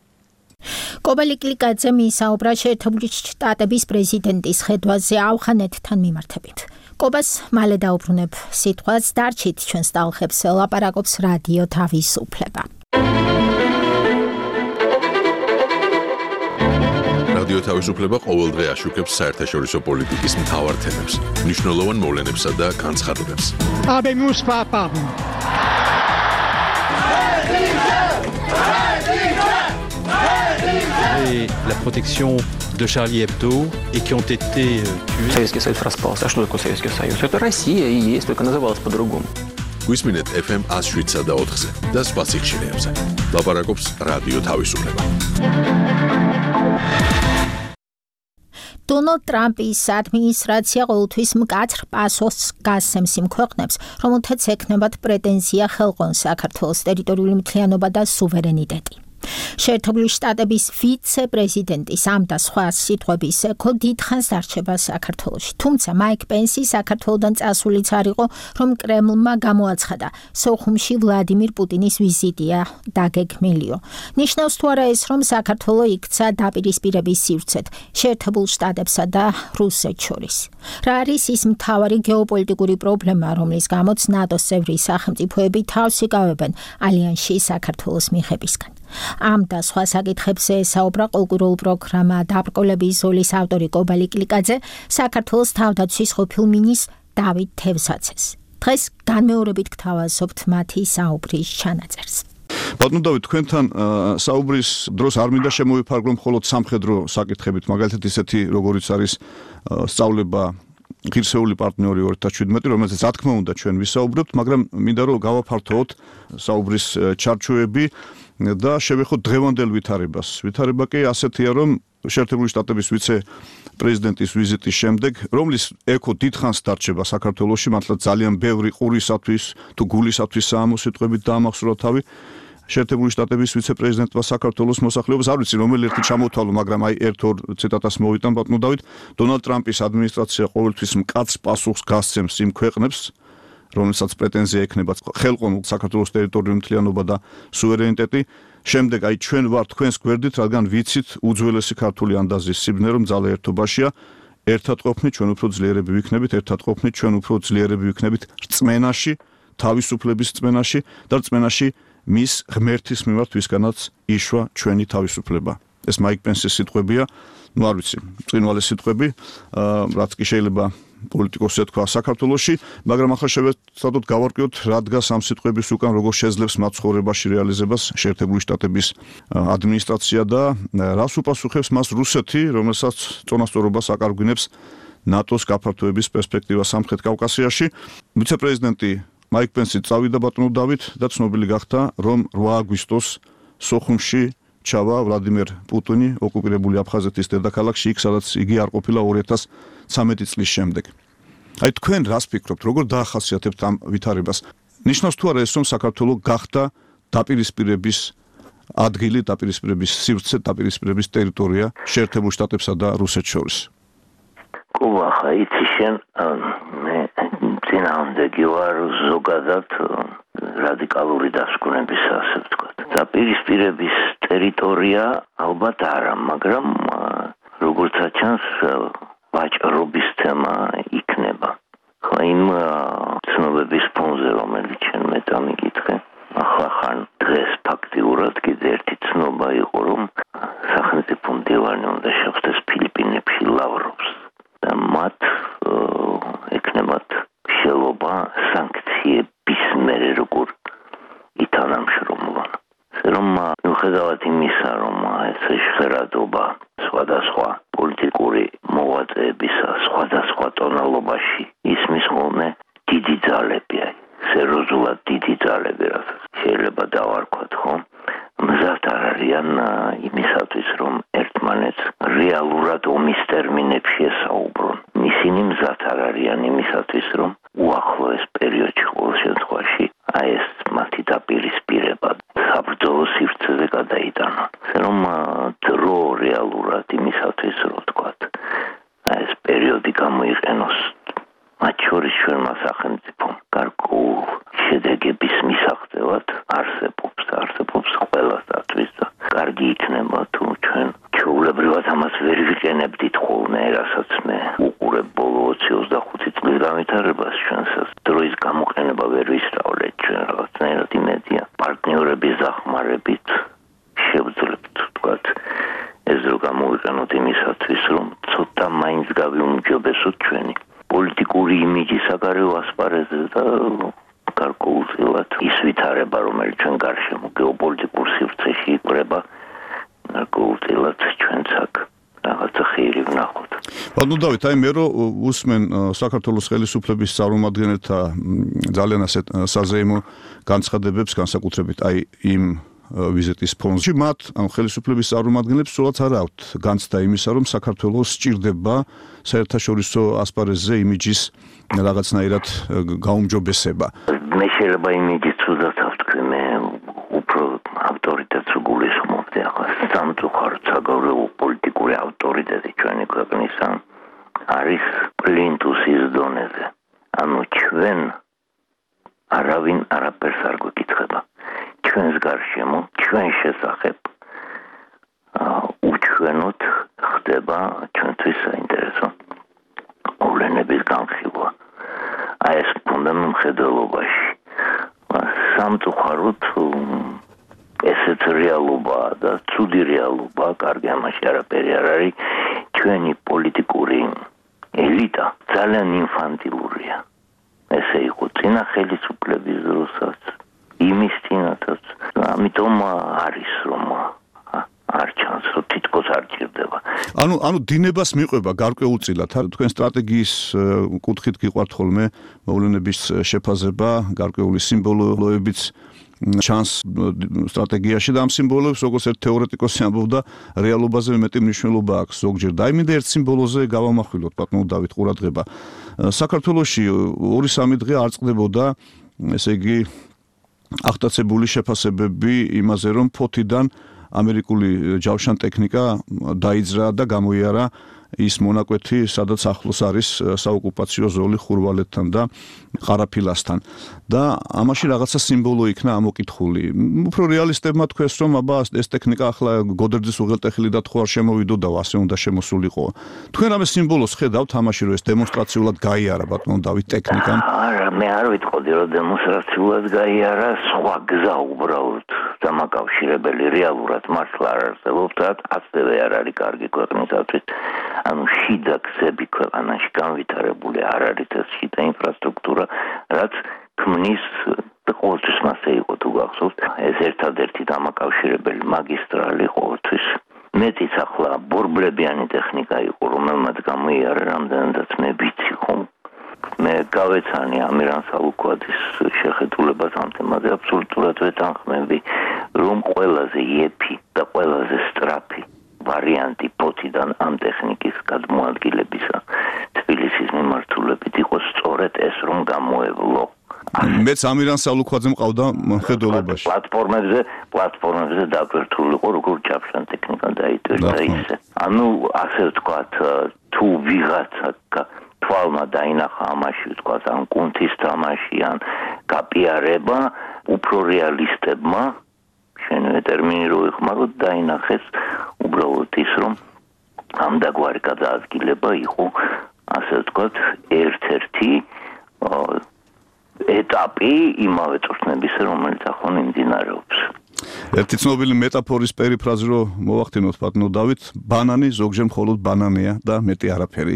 კობა ლიკლიკაძე მიისაუბრა შეერთებული შტატების პრეზიდენტის ხედვაზე ავღანეთთან მიმართებით. კობას მალე დაუბრუნებ სიტყვას, დარჩით ჩვენს ტალღებს, ლაპარაკობს რადიო თავისუფლება. რადიო თავისუფლება ყოველდღე აშუქებს საერთაშორისო პოლიტიკის მთავარ თემებს, მნიშვნელოვან მოვლენებსა და განცხადებებს. Habemus papam. Et la protection de Charlie Hebdo et qui ont été tués. Советский Союз распался. А что такое Советский Союз? Это Россия и есть, только называлась по-другому. გვისმინეთ эф эм one oh seven და ოთხზე და სხვა სიხშირეებზე. ლაპარაკობს რადიო თავისუფლება. დონალდ ტრამპის ადმინისტრაცია ყოველთვის მკაცრ პასუხს გასცემს იმ ქვეყნებს, რომელთაც ექნებათ პრეტენზია ხელყონ საქართველოს ტერიტორიული მთლიანობა და სუვერენიტეტი. შეერთებული შტატების ვიცე-პრეზიდენტის ამ და სხვა სიტყვების ეკო დიდხანს დარჩება საქართველოში. თუმცა მაიკ პენსი საქართველოდან წასულიც არ იყო, რომ კრემლმა გამოაცხადა, სოხუმში ვლადიმირ პუტინის ვიზიტია დაგეგმილიო. ნიშნავს თუ არა ეს, რომ საქართველო იქცა დაპირისპირების სივრცეთ შეერთებულ შტატებსა და რუსეთს შორის. რა არის ის მთავარი გეოპოლიტიკური პრობლემა, რომლის გამოც ნატოს წევრი სახელმწიფოები თავს იკავებენ ალიანსში საქართველოს მიღებისგან? ამ და სხვა საკითხებზე საუბრა კულტურულ პროგრამა დაბრკოლების ზოლის ავტორი კობალი კლიკაძე საქართველოს თავდაცვის ყოფილ მინისტრ დავით თევზაძეს. დღეს განმეორებით გთავაზობთ მათი საუბრის ჩანაწერს. ბატონო დავით, თქვენთან საუბრის დროს არ მინდა შემოვიფარგლო მხოლოდ სამხედრო საკითხებით, მაგალითად ისეთი როგორიც არის სწავლება ღირსეული პარტნიორი ორი ათას შვიდმეტი, რომელზეც რა თქმა უნდა ჩვენ ვისაუბრებთ, მაგრამ მინდა რომ გავაფართოვოთ საუბრის ჩარჩოები და შევეხოთ დღევანდელ ვითარებას. ვითარება კი ასეთია, რომ შეერთებული შტატების ვიცე-პრეზიდენტის ვიზიტის შემდეგ, რომლის ეკო დიდხანს დარჩება საქართველოში, მართლა ძალიან ბევრი ყურისათვის თუ გულისათვის საამოსიტყვებით დაამახსოვრა თავი შეერთებული შტატების ვიცე-პრეზიდენტმა საქართველოს მოსახლეობას. არ ვიცი რომელი ერთი ჩამოვთვალო, მაგრამ აი ერთ-ორ ციტატას მოვიტან ბატონო დავით. დონალდ ტრამპის ადმინისტრაცია ყოველთვის მკაცრ პასუხს გასცემს იმ ქვეყნებს, რომელსაც პრეტენზია ექნება ხელყრომილ საქართველოს ტერიტორიული მთლიანობა და სუვერენიტეტი. შემდეგ აი ჩვენ ვართ თქვენს გვერდით, რადგან ვიცით უძველესი ქართული ანდაზის სიბნე, რომ ძალა ერთობაშია. ერთად ყოფნით ჩვენ უფრო ძლიერები ვიქნებით, ერთად ყოფნით ჩვენ უფრო ძლიერები ვიქნებით რწმენაში, თავისუფლების რწმენაში და რწმენაში მის ღმერთის მიმართ, ვისგანაც იშვა ჩვენი თავისუფლება. ეს მაიკ პენსის სიტყვებია, ну არ ვიცი, წინვალე სიტყვები, რაც კი შეიძლება პოლიტიკოსს ეთქვა საქართველოში, მაგრამ ახლა შევეცადოთ გავარკვიოთ, რა დგას ამ სიტყვების უკან, როგორ შეძლებს მათ ცხოვრებაში რეალიზებას შეერთებული შტატების ადმინისტრაცია და რას უპასუხებს მას რუსეთი, რომელსაც წონასწორობას აკარგვინებს ნატოს გაფართოების პერსპექტივა სამხრეთ კავკასიაში. ვიცე-პრეზიდენტი მაიკ პენსი წავიდა ბატონო დავით და ცნობილი გახდა, რომ რვა აგვისტოს სოხუმში ჩავა ვლადიმერ პუტინი ოკუპირებული აფხაზეთის დედაქალაქში, იქ სადაც იგი არ ყოფილა ორი ათას ცხრამეტი წლის შემდეგ. აი თქვენ რას ფიქრობთ, როგორ დაახასიათებთ ამ ვითარებას? ნიშნავს თუ არა ეს, რომ საქართველო გახდა დაპირისპირების ადგილი, დაპირისპირების სივრცე, დაპირისპირების ტერიტორია შეერთებულ შტატებსა და რუსეთს შორის? კუβახა იცი შენ მე წინააღმდეგი ვარ ზოგადად რადიკალური დასკვნების ასე ვთქვათ. დაპირისპირების ტერიტორია ალბათ არა, მაგრამ როგორც ჩანს ვაჭრობის თემა იქნება. ხო იმ ცნობების ფონზე, რომელიც ჩვენ მეტა მიკითხე, ახლა ხან დღეს ფაქტიურად კიდე ერთი ცნობა იყო, რომ სახელმწიფო მდივანი უნდა შეხვდეს ფილიპინებში ლავროვს და მათ ეკნებათ შელობა სანქციების მერე როგორ ითანამშრომლონ. რომ მიუხედავად იმისა, რომ ეს ჟღერადობა სხვადასხვა პოლიტიკური მოღვაწეებისა სხვადასხვა ტონალობაში ისმის ხოლმე დიდი ძალები, სერიოზულად დიდი ძალები, რასაც შეიძლება დავარქვათ, ხო? მზად არ არიან იმისათვის, რომ ერთმანეთს რეალურად ომის ტერმინებში ესაუბრონ. ისინი მზად არ არიან იმისათვის, რომ უახლოეს პერიოდში ყოველ შემთხვევაში აი ეს მათი დაპირისპირება საბრძოლო სივრცეზე გადაიტანონ. რომ დრო რეალურად იმისათვის, რომ ვთქვათ, აი ეს პერიოდი გამოიყენოს მათ შორის ჩვენმა სახელმწიფომ გარკვეულ შედეგების მისაღწევად არსებობს და არსებობს ყველასათვის და კარგი იქნება თუ ჩვენ ჩვეულებრივად ამას ვერ ვიყენებდით ხოლმე, რასაც მე უყურებ ბოლო ოცი ოცდახუთი წლის განვითარებას ჩვენსაც დროის გამოყენება ვერ ვისწავლეთ ჩვენ რაღაცნაირად იმედია პარტნიორების დახმარებით შევძლებთ ვთქვათ ეს რო გამოვიყენოთ იმისათვის რომ ცოტა მაინც გავიუმჯობესოთ ჩვენი პოლიტიკური იმიჯი საგარეო ასპარეზზე და გარკვეულწილად ის ვითარება რომელიც ჩვენ გარშემო გეოპოლიტიკურ სივრცეში იკვრება გარკვეულწილად ჩვენც აქ რაღაცა ხირი ვნახოთ. ბატონო დავით, აი მე რო უსმენ საქართველოს ხელისუფლების წარმომადგენელთა ძალიან ასეთ საზეიმო განცხადებებს განსაკუთრებით აი იმ ვიზიტის ფონზე მათ ამ ხელისუფლების წარმომადგენლებს სულაც არ აქვთ განცდა იმისა, რომ საქართველოს სჭირდება საერთაშორისო ასპარეზზე იმიჯის რაღაცნაირად გაუმჯობესება. მე შეიძლება იმიჯის თუდად ავთქვი, მე უფრო ავტორიტეტს გულისხმობ. ახლა სამწუხაროდ საგარეო პოლიტიკური ავტორიტეტი ჩვენი ქვეყნისა არის პლინთუსის დონეზე. ანუ ჩვენ არავინ არაფერს არ გვეკითხება. ჩვენს გარშემო, ჩვენ შესახებ უჩვენოდ ხდება ჩვენთვის საინტერესო მოვლენების განხილვა. აი ეს ფუნდამენტ მხედველობაში. სამწუხაროდ ესეც რეალობაა და ცუდი რეალობაა, კარგი ამაში არაფერი არ არის. ჩვენი პოლიტიკური ელიტა ძალიან ინფანტილურია. ესე იყო წინა ხელისუფლების დროსაც, იმის წინათაც. ამიტომ არის რომ არ ჩანს, რომ თითქოს არ ჭირდება. ანუ ანუ დინებას მიყვება გარკვეულწილად, თქვენ სტრატეგიის კუთხით გიყვართ ხოლმე მოვლენების შეფაზება, გარკვეული სიმბოლოებიც ჩანს სტრატეგიაში და ამ სიმბოლოებს როგორც ერთ თეორეტიკოსი ამბობდა, რეალობაზე მეტი მნიშვნელობა აქვს ზოგჯერ. და აი მინდა ერთ სიმბოლოზე გავამახვილოთ, ბატონო დავით ყურადღება. საქართველოში ორი სამი დღე არ წყდებოდა, ესე იგი, აღტაცებული შეფასებები იმაზე, რომ ფოთიდან ამერიკული ჯავშან ტექნიკა დაიძრა და გამოიარა ის მონაკვეთი, სადაც ახლოს არის საოკუპაციო ზოლი ხურვალეთთან და ყარაფილასთან. და ამაში რაღაცა სიმბოლო იქნა ამოკითხული. უფრო რეალისტებმა თქვეს, რომ აბა ეს ტექნიკა ახლა გოდერძის უღელტეხილი და თუ არ შემოვიდოდა, ასე უნდა შემოსულიყო. თქვენ რამე სიმბოლოს ხედავთ ამაში, რომ ეს დემონსტრაციულად გაიარა ბატონო დავით ტექნიკამ? არა, მე არ ვიტყოდი, რომ დემონსტრაციულად გაიარა, სხვა გზა უბრალოდ დამაკავშირებელი რეალურად მართლა არ არსებობს, ასევე არ არის კარგი ქვეყნისათვის. ანუ შიდა გზები ქვეყანაში განვითარებული არ არის ეს შიდა ინფრასტრუქტურა, რაც ქმნის ყოველთვის მასე იყო თუ გახსოვთ, ეს ერთადერთი დამაკავშირებელი მაგისტრალი ყოველთვის. მეტიც ახლა ბორბლებიანი ტექნიკა იყო, რომელმაც გამოიარა რამდენადაც მე ვიცი ხომ. მე გავეცანი ამირან სალუქვაძის შეხედულებას ამ თემაზე, აბსოლუტურად ვეთანხმები, რომ ყველაზე იეფი და ყველაზე სწრაფი ვარიანტი ფოთიდან ამ ტექნიკის გადმოადგილებისა თბილისის მიმართულებით იყოს სწორედ ეს, რომ გამოევლო. მეც ამირან სალუქვაძე მყავდა მხედველობაში. პლატფორმებზე, პლატფორმებზე დაგვერთულიყო, როგორ ჯავშან ტექნიკა დაიტვირთა ისე. ანუ ასე ვთქვათ, თუ ვიღაცა თვალმა დაინახა ამაში, ვთქვათ, ან კუნთის თამაში, ან გაპიარება, უფრო რეალისტებმა შენვე ტერმინი რო იხმაროთ, დაინახეს უბრალოდ ის, რომ ამ დაგვარი გადაადგილება იყო, ასე ვთქვათ, ერთ-ერთი ეტაპი იმავე წვრთნების, რომელიც ახლა მიმდინარეობს. ერთი ცნობილი მეტაფორის პერიფრაზი რო მოვახდინოთ ბატონო დავით, ბანანი ზოგჯერ მხოლოდ ბანანია და მეტი არაფერი.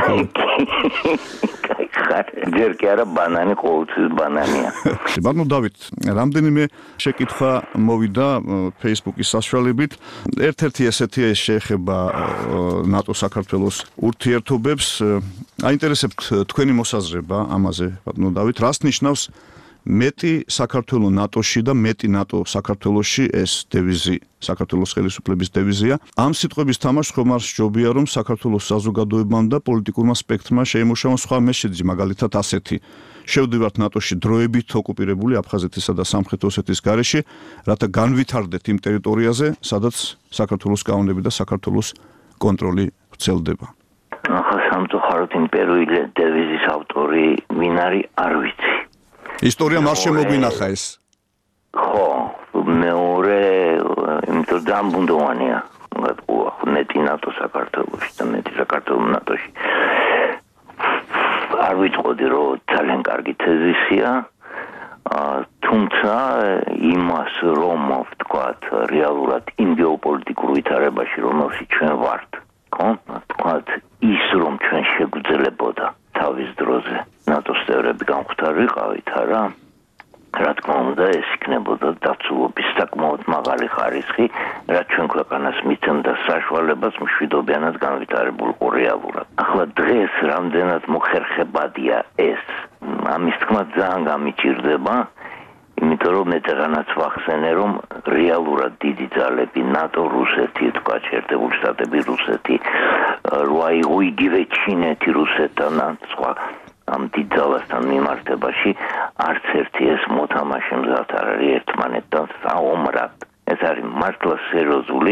ჯერ კი არა ბანანი ყოველთვის ბანანია. ბატონო დავით, რამდენიმე შეკითხვა მოვიდა Facebook-ის საშუალებით. ერთ-ერთი ესეთია, ეს შეეხება ნატო-საქართველოს ურთიერთობებს. აინტერესებთ თქვენი მოსაზრება ამაზე, ბატონო დავით, რას ნიშნავს მეტი საქართველოს ნატოში და მეტი ნატო საქართველოში, ეს დევიზი, საქართველოს ხელისუფლების დევიზია. ამ სიტყვების თამაშს ხომ არ სჯობია, რომ საქართველოს საზოგადოებამ და პოლიტიკურმა სპექტრმა შეიმუშაოს სხვა მესეჯი, მაგალითად ასეთი. შევდივართ ნატოში დროებით ოკუპირებული აფხაზეთისა და სამხრეთ ოსეთის გარეშე, რათა განვითარდეთ იმ ტერიტორიაზე, სადაც საქართველოს კანონები და საქართველოს კონტროლი ვრცელდება. ახლა სამწუხაროდ იმპერიული დევიზის ავტორი ვინ არის, არ ვიცი. ისტორიამ არ შემოგვინახა ეს. ხო, მეორე, იმიტომ დამბუნდოვანია. მეტი ნატო საქართველოში და მეტი საქართველოს ნატოში. არ ვიტყოდი, რომ ძალიან კარგი თეზისია, თუმცა იმას, რომ ვთქვათ, რეალურად იმ გეოპოლიტიკურ ვითარებაში, რომელშიც ჩვენ ვართ, ხო? ვთქვათ, ის რომ ჩვენ შეგვიძლებოდა თავის დროზე ნატოს წევრები გამختار ვიყავით, არა? რა თქმა უნდა, ეს იქნებოდა დაცულობის საკმაოდ მაღალი ხარისხი, რაც ჩვენ ქვეყანას მიცემდა საშუალებას მშვიდობიანად განვითარებულიყო რეალურად. ახლა დღეს რამდენად მოხერხებადია ეს, ამის თქმა ძალიან გამიჭირდება, იმიტომ რომ მე დღანაც ვახსენე, რომ რეალურად დიდი ძალები ნატო, რუსეთი, თქვა შეერთებული შტატები, რუსეთი, რო აიღო იგივე ჩინეთი რუსეთთან ან სხვა ამ დიდ ძალასთან მიმართებაში არც ერთი ეს მოთამაშე მზად არ არის ერთმანეთთან საომრად. ეს არის მართლა სერიოზული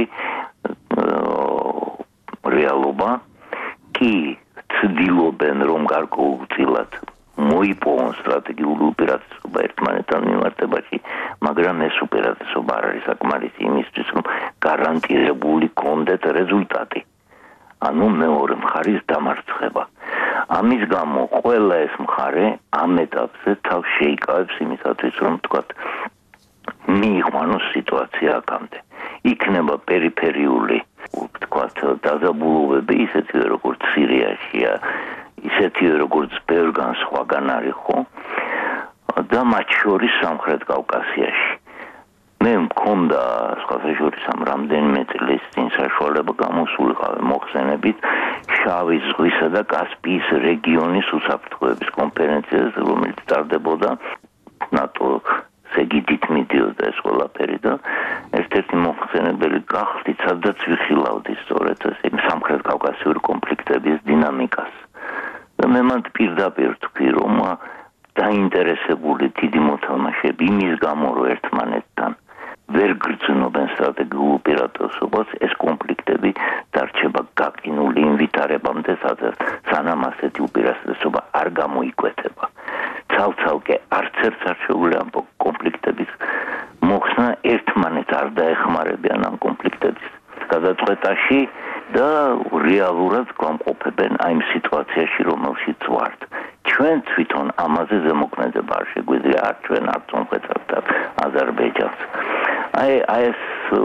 რეალობა. კი ცდილობენ რომ გარკვეულწილად მოიპოვონ სტრატეგიული უპირატესობა ერთმანეთთან მიმართებაში, მაგრამ ეს უპირატესობა არ არის საკმარისი იმისთვის, რომ გარანტირებული კონდეთ რეზულტატი. ანუ მეორე მხარის დამარცხება. ამის გამო ყველა ეს მხარე ამ ეტაპზე თავს შეიკავებს იმისათვის, რომ თქვათ მიიყვანოს სიტუაცია აქამდე. იქნება პერიფერიული, თქვათ, დაზაბულობები, ისეთივე როგორც სირიაშია, ისეთივე როგორც ბევრგან სხვაგან არის ხო? და მათ შორის სამხრეთ კავკასიაში. მე მქონდა სხვათა შორის ამ რამდენიმე წლის წინ საშუალება გამოსულიყავი მოხსენებით შავი ზღვისა და კასპიის რეგიონის უსაფრთხოების კონფერენციაზე, რომელიც ტარდებოდა ნატოს ეგიდით მიდიოდა ეს ყველაფერი და ერთ-ერთი მოხსენებელი გახდით, სადაც ვიხილავდი სწორედ ეს სამხრეთ კავკასიური კონფლიქტების დინამიკას. და მე მანდ პირდაპირ თქვი, რომ დაინტერესებული დიდი მოთამაშეები იმის გამო, რომ ერთმანეთთან ვერ გრძნობენ სტრატეგიულ უპირატესობას, ეს კონფლიქტები დარჩება გაყინული იმ ვითარებამდე, სადაც სანამ ასეთი უპირატესობა არ გამოიკვეთება. ცალ-ცალკე არც ერთ არ შეუძლია ამ კონფლიქტების მოხსნა, ერთმანეთს არ დაეხმარებიან ამ კონფლიქტების გადაწყვეტაში და რეალურად გამყოფებენ აი იმ სიტუაციაში, რომელშიც ვართ. ჩვენ თვითონ ამაზე ზემოქმედება არ შეგვიძლია, არ ჩვენ, არ სომხეთს და აზერბაიჯანს. აი აი ეს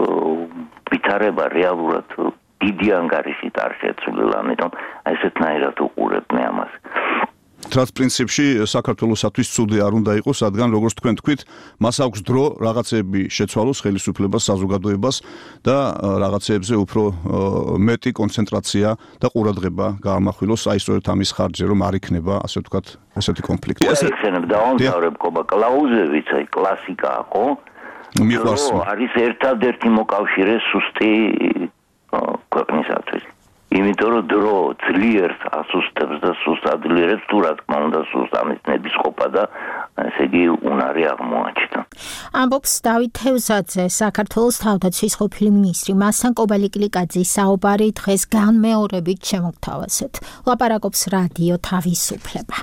ვითარება რეალურად დიდი ანგარიშით არ შეცვლილა, ამიტომ აი ესეთნაირად უყურებ მე ამას. რაც პრინციპში საქართველოსათვის ცუდი არ უნდა იყოს, რადგან როგორც თქვენ თქვით, მას აქვს დრო რაღაცეები შეცვალოს ხელისუფლებას, საზოგადოებას და რაღაცეებზე უფრო მეტი კონცენტრაცია და ყურადღება გაამახვილოს, აი სწორედ ამის ხარჯზე, რომ არ იქნება, ასე ვთქვათ, ესეთი კონფლიქტი. ეს ეცენებ დავამთავრებ ყობა კლაუზევიც, აი კლასიკაა, ხო? მიყვარს. არის ერთადერთი მოკავშირე სუსტი ქვეყნისათვის. იმიტომ რომ დრო ძლიერ ასუსტებს და სუსტ ადლიერებს, თუ რა თქმა უნდა სუსტ ამის ნებისყოფა და ესე იგი უნარი აღმოაჩნდა. ამბობს დავით თევზაძე, საქართველოს თავდაცვის ყოფილი მინისტრი. მასთან კობალიკლიკაძის საუბარი დღეს განმეორებით შემოგთავაზეთ. ლაპარაკობს რადიო თავისუფლება.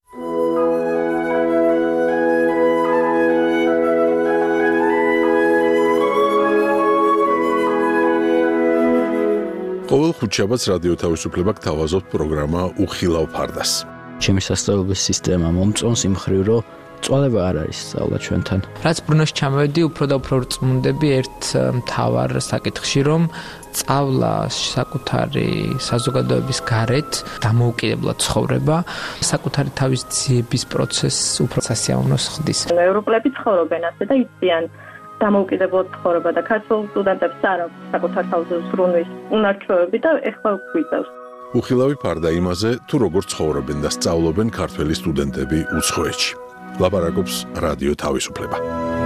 ყოველ ხუთშაბათს რადიო თავისუფლება გთავაზობთ პროგრამა უხილავ ფარდას. ჩემი სასწავლებლების სისტემა მომწონს იმ მხრივ, რომ წვალება არ არის სწავლა ჩვენთან. რაც ბრუნოში ჩამოვედი, უფრო და უფრო რწმუნდები ერთ მთავარ საკითხში, რომ სწავლა საკუთარი საზოგადოების გარეთ დამოუკიდებლად ცხოვრება, საკუთარი თავის ძიების პროცესს უფრო სასიამოვნოს ხდის. ევროპელები ცხოვრობენ ასე და იციან დამოუკიდებლად ცხოვრება და ქართულ სტუდენტებს არ აქვს საკუთარ თავზე ზრუნვის უნარჩვევები და ეხლა გვიწევს. უხილავი ფარდა იმაზე, თუ როგორ ცხოვრობენ და სწავლობენ ქართველი სტუდენტები უცხოეთში. ლაპარაკობს რადიო თავისუფლება.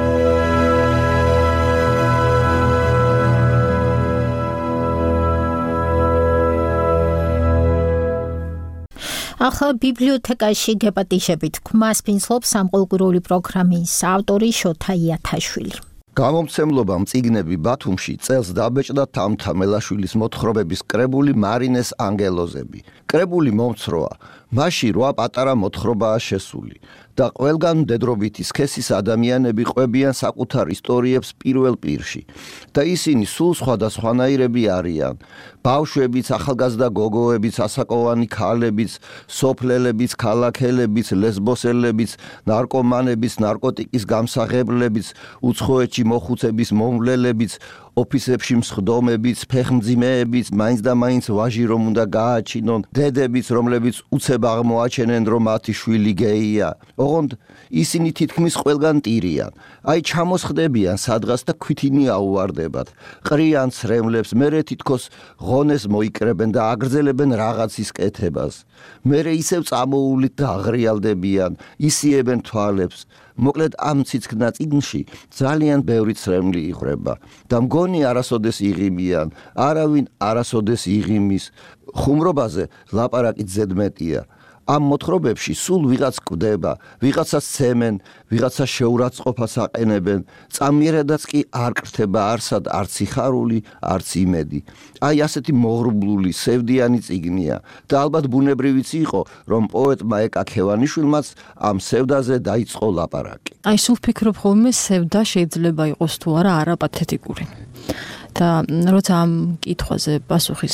ახლა ბიბლიოთეკაში გეპატიჟებით გვმას ფინსლობს სამყუროური პროგრამის ავტორი შოთა იათაშვილი. გამომცემლობა მწიგნები ბათუმში წელს დაბეჭდა თამთა მელაშვილის მოთხრობების კრებული მარინეს ანგელოზები. კრებული მომცროა, მასში რვა პატარა მოთხრობაა შესული და ყველგან მდედრობითი სქესის ადამიანები ყვებიან საკუთარ ისტორიებს პირველ პირში და ისინი სულ სხვადასხვანაირები არიან. ბავშვებიც, ახალგაზრდა გოგოებიც, ასაკოვანი ქალებიც, სოფლელებიც, ქალაქელებიც, ლესბოსელებიც, ნარკომანებიც, ნარკოტიკის გამსაღებლებიც, უცხოეთში მოხუცების მომვლელებიც, ოფისებში მსხდომებიც, ფეხმძიმეებიც, მაინც და მაინც ვაჟი რომ უნდა გააჩინონ, დედებიც, რომლებიც უცებ აღმოაჩენენ, რომ მათი შვილი გეია. ოღონდ ისინი თითქმის ყველგან ტირიან. აი ჩამოსხდებიან სადღაც და ქვითინი აუვარდებათ. ყრიან ცრემლებს, მერე თითქოს ღონეს მოიკრებენ და აგრძელებენ რაღაცის კეთებას. მერე ისევ წამოულით და აღრიალდებიან, ისიებენ თვალებს. მოკლედ ამ ციცქნა წიგნში ძალიან ბევრი ცრემლი იხრება და მგონი არასოდეს იღიმიან, არავინ არასოდეს იღიმის. ხუმრობაზე ლაპარაკით ზედმეტია. ამ მოთხრობებში სულ ვიღაც კვდება, ვიღაცას ცემენ, ვიღაცას შეურაცხყოფას აყენებენ, წამიერადაც კი არ კრთება არსად არც სიხარული, არც იმედი. აი ასეთი მოღრუბლული, სევდიანი წიგნია და ალბათ ბუნებრივიც იყო, რომ პოეტმა ეკა ქევანიშვილმაც ამ სევდაზე დაიწყო ლაპარაკი. აი სულ ვფიქრობ ხოლმე სევდა შეიძლება იყოს თუ არა არაპათეტიკური. და როცა ამ კითხვაზე პასუხის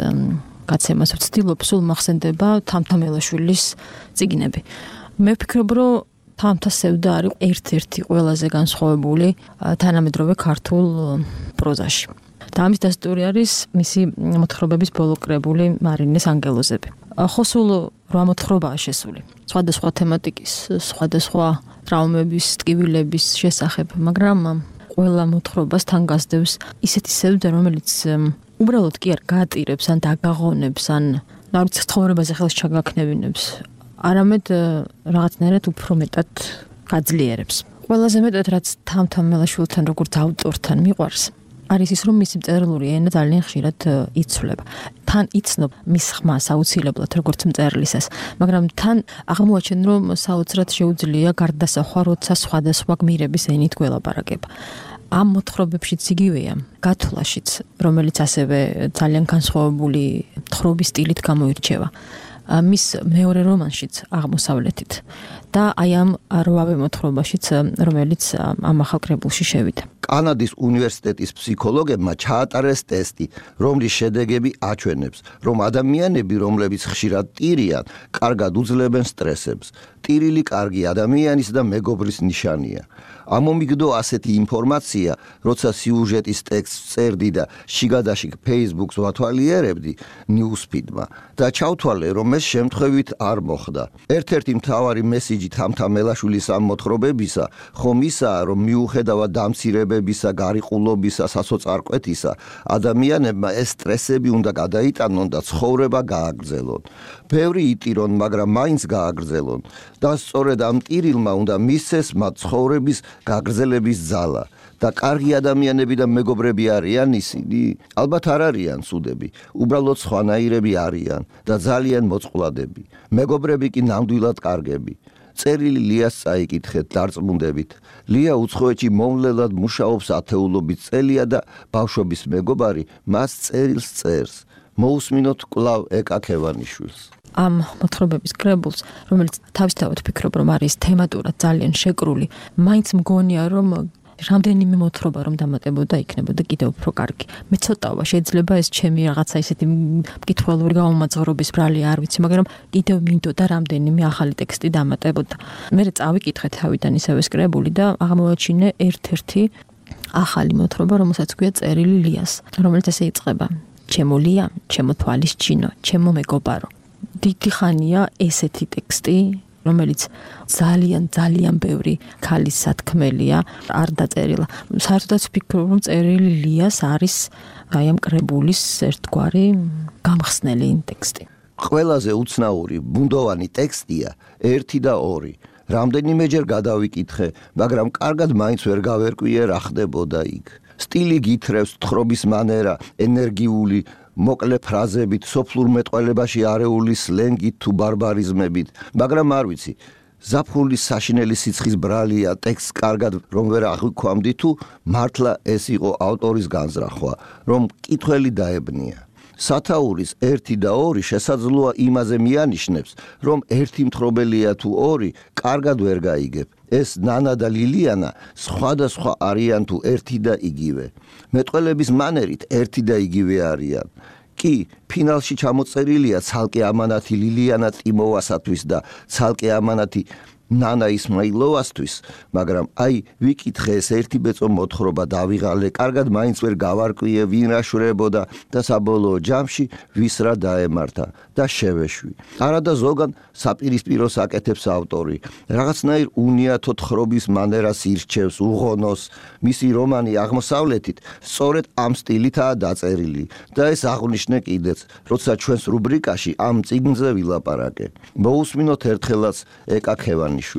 გაცემას ვცდილობ, სულ მახსენდება თამთა მელაშვილის წიგნები. მე ვფიქრობ, რომ თამთა სევდა არის ერთ-ერთი ყველაზე განსხვავებული თანამედროვე ქართულ პროზაში. და ამის დასტური არის მისი მოთხრობების ბოლო კრებული მარინეს ანგელოზები. ხო სულ რვა მოთხრობაა შესული. სხვადასხვა თემატიკის, სხვადასხვა ტრავმების, ტკივილების შესახებ, მაგრამ ყველა მოთხრობას თან გასდევს ისეთი სევდა, რომელიც უბრალოდ კი არ გაატირებს ან დაგაღონებს ან ნავრიც ცხოვრებაზე ხელს ჩაგაქნევინებს, არამედ რაღაცნაირად უფრო მეტად გაძლიერებს. ყველაზე მეტად რაც თამთა მელაშვილთან როგორც ავტორთან მიყვარს, არის ის, რომ მისი მწერლური ენა ძალიან ხშირად იცვლება. თან იცნობ მის ხმას აუცილებლად როგორც მწერლისას, მაგრამ თან აღმოაჩენ, რომ საოცრად შეუძლია გარდასახვა, როცა სხვადასხვა გმირების ენით გველაპარაკება. ამ მოთხრობებშიც იგივეა, გათვლაშიც, რომელიც ასევე ძალიან განსხვავებული თხრობის სტილით გამოირჩევა. მის მეორე რომანშიც აღმოსავლეთით და აი ამ რვავე მოთხრობაშიც, რომელიც ამ ახალ კრებულში შევიდა. კანადის უნივერსიტეტის ფსიქოლოგებმა ჩაატარეს ტესტი, რომლის შედეგები აჩვენებს, რომ ადამიანები, რომლებიც ხშირად ტირიან, კარგად უძლებენ სტრესებს. ტირილი კარგი ადამიანის და მეგობრის ნიშანია. ამომიგდო ასეთი ინფორმაცია, როცა სიუჟეტის ტექსტს წერდი და შიგადაშიგ Facebook-ს ვათვალიერებდი Newsfeed-მა და ჩავთვალე, რომ ეს შემთხვევით არ მოხდა. ერთ-ერთი მთავარი მესიჯი თამთა მელაშვილის ამ მოთხრობებისა ხომ ისაა, რომ მიუხედავად დამცირებებისა, გარიყულობისა, სასოწარკვეთისა, ადამიანებმა ეს სტრესები უნდა გადაიტანონ და ცხოვრება გააგრძელონ. ბევრი იტირონ, მაგრამ მაინც გააგრძელონ და სწორედ ამ ტირილმა უნდა მისცეს მათ ცხოვრების გაგრძელების ძალა და კარგი ადამიანები და მეგობრები არიან ისინი? ალბათ არ არიან ცუდები, უბრალოდ სხვანაირები არიან და ძალიან მოწყვლადები. მეგობრები კი ნამდვილად კარგები. წერილი ლიას წაიკითხეთ დარწმუნდებით. ლია უცხოეთში მომლელად მუშაობს ათეულობით წელია და ბავშვობის მეგობარი მას წერილს წერს. მოусმინოთ კვლავ ეკა ქევანიშვილს. ამ მოთხრობების კრებულს, რომელიც თავისთავად ვფიქრობ, რომ არის თემატურად ძალიან შეკრული, მაინც მგონია, რომ რამდენიმე მოთხრობა რომ დამატებოდა იქნებოდა კიდევ უფრო კარგი. მე ცოტაობა შეიძლება ეს ჩემი რაღაცა ისეთი მკითხველური გაუმაძღრობის ბრალი არ ვიცი, მაგრამ კიდევ მინდოდა რამდენიმე ახალი ტექსტი დამატებოდა. მე წავიკითხე თავიდან ისევ ეს კრებული და აღმოაჩინე ერთ-ერთი ახალი მოთხრობა, რომელსაც ქვია წერილი ლიას, რომელიც ესე იწყება: ჩემო ლია, ჩემო თვალის ჩინო, ჩემო მეგობარო. დიდი ხანია ესეთი ტექსტი, რომელიც ძალიან ძალიან ბევრი ქალის სათქმელია, არ დაწერილა. საერთოდაც ვფიქრობ, რომ წერილი ლიას არის აი ამ კრებულის ერთგვარი გამხსნელი ტექსტი. ყველაზე უცნაური ბუნდოვანი ტექსტია ერთი და ორი. რამდენიმეჯერ გადავიკითხე, მაგრამ კარგად მაინც ვერ გავერკვიე რა ხდებოდა იქ. სტილი გითხრევს, თხრობის მანერა, ენერგიული მოკლე ფრაზებით, სოფლურ მეტყველებაში არეული სლენგით თუ ბარბარიზმებით, მაგრამ არ ვიცი, ზაფხულის საშინელი სიცხის ბრალია ტექსტს კარგად რომ ვერ აღვიქვამდი თუ მართლა ეს იყო ავტორის განზრახვა, რომ კითხველი დაებნია. სათაურის ერთი და ორი შესაძლოა იმაზე მიანიშნებს, რომ ერთი მთხრობელია თუ ორი კარგად ვერ გაიგებ. ეს ნანა და ლილიანა სხვადასხვა არიან თუ ერთი და იგივე. მეტყველების მანერით ერთი და იგივე არიან. კი, ფინალში ჩამოწერილია ცალკე ამანათი ლილიანა ტიმოვასათვის და ცალკე ამანათი ნანა ისმაილოვასთვის, მაგრამ აი ვიკითხე ეს ერთი ბეწო მოთხრობა დავიღალე, კარგად მაინც ვერ გავარკვიე ვინ რა შვრებოდა და საბოლოო ჯამში ვის რა დაემართა და შევეშვი. არადა ზოგან საპირისპიროს აკეთებს ავტორი, რაღაცნაირ უნიათო თხრობის მანერას ირჩევს, უღონოს. მისი რომანი აღმოსავლეთით სწორედ ამ სტილითაა დაწერილი და ეს აღვნიშნე კიდეც, როცა ჩვენს რუბრიკაში ამ წიგნზე ვილაპარაკე. მოусმინოთ ერთხელაც ეკა ქევანიშვილს.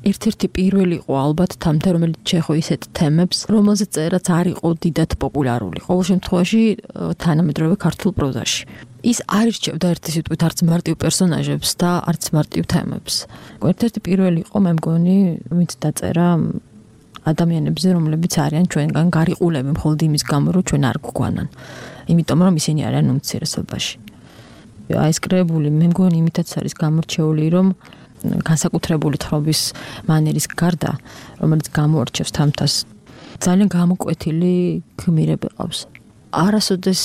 ერთ-ერთი პირველი იყო ალბათ თამთა, რომელიც შეეხო ისეთ თემებს, რომელზეც წერაც არ იყო დიდად პოპულარული. ყოველ შემთხვევაში თანამედროვე ქართულ პროზაში. ის არ ირჩევდა ერთი სიტყვით არც მარტივ პერსონაჟებს და არც მარტივ თემებს. ერთ-ერთი პირველი იყო, მე მგონი, ვინც დაწერა ადამიანებზე, რომლებიც არიან ჩვენგან გარიყულები მხოლოდ იმის გამო, რომ ჩვენ არ გვგვანან. იმიტომ რომ ისინი არიან უმცირესობაში. აი ეს კრებული მე მგონი იმითაც არის გამორჩეული, რომ განსაკუთრებული თხრობის მანერის გარდა, რომელიც გამოარჩევს თამთას, ძალიან გამოკვეთილი გმირები ყავს. არასოდეს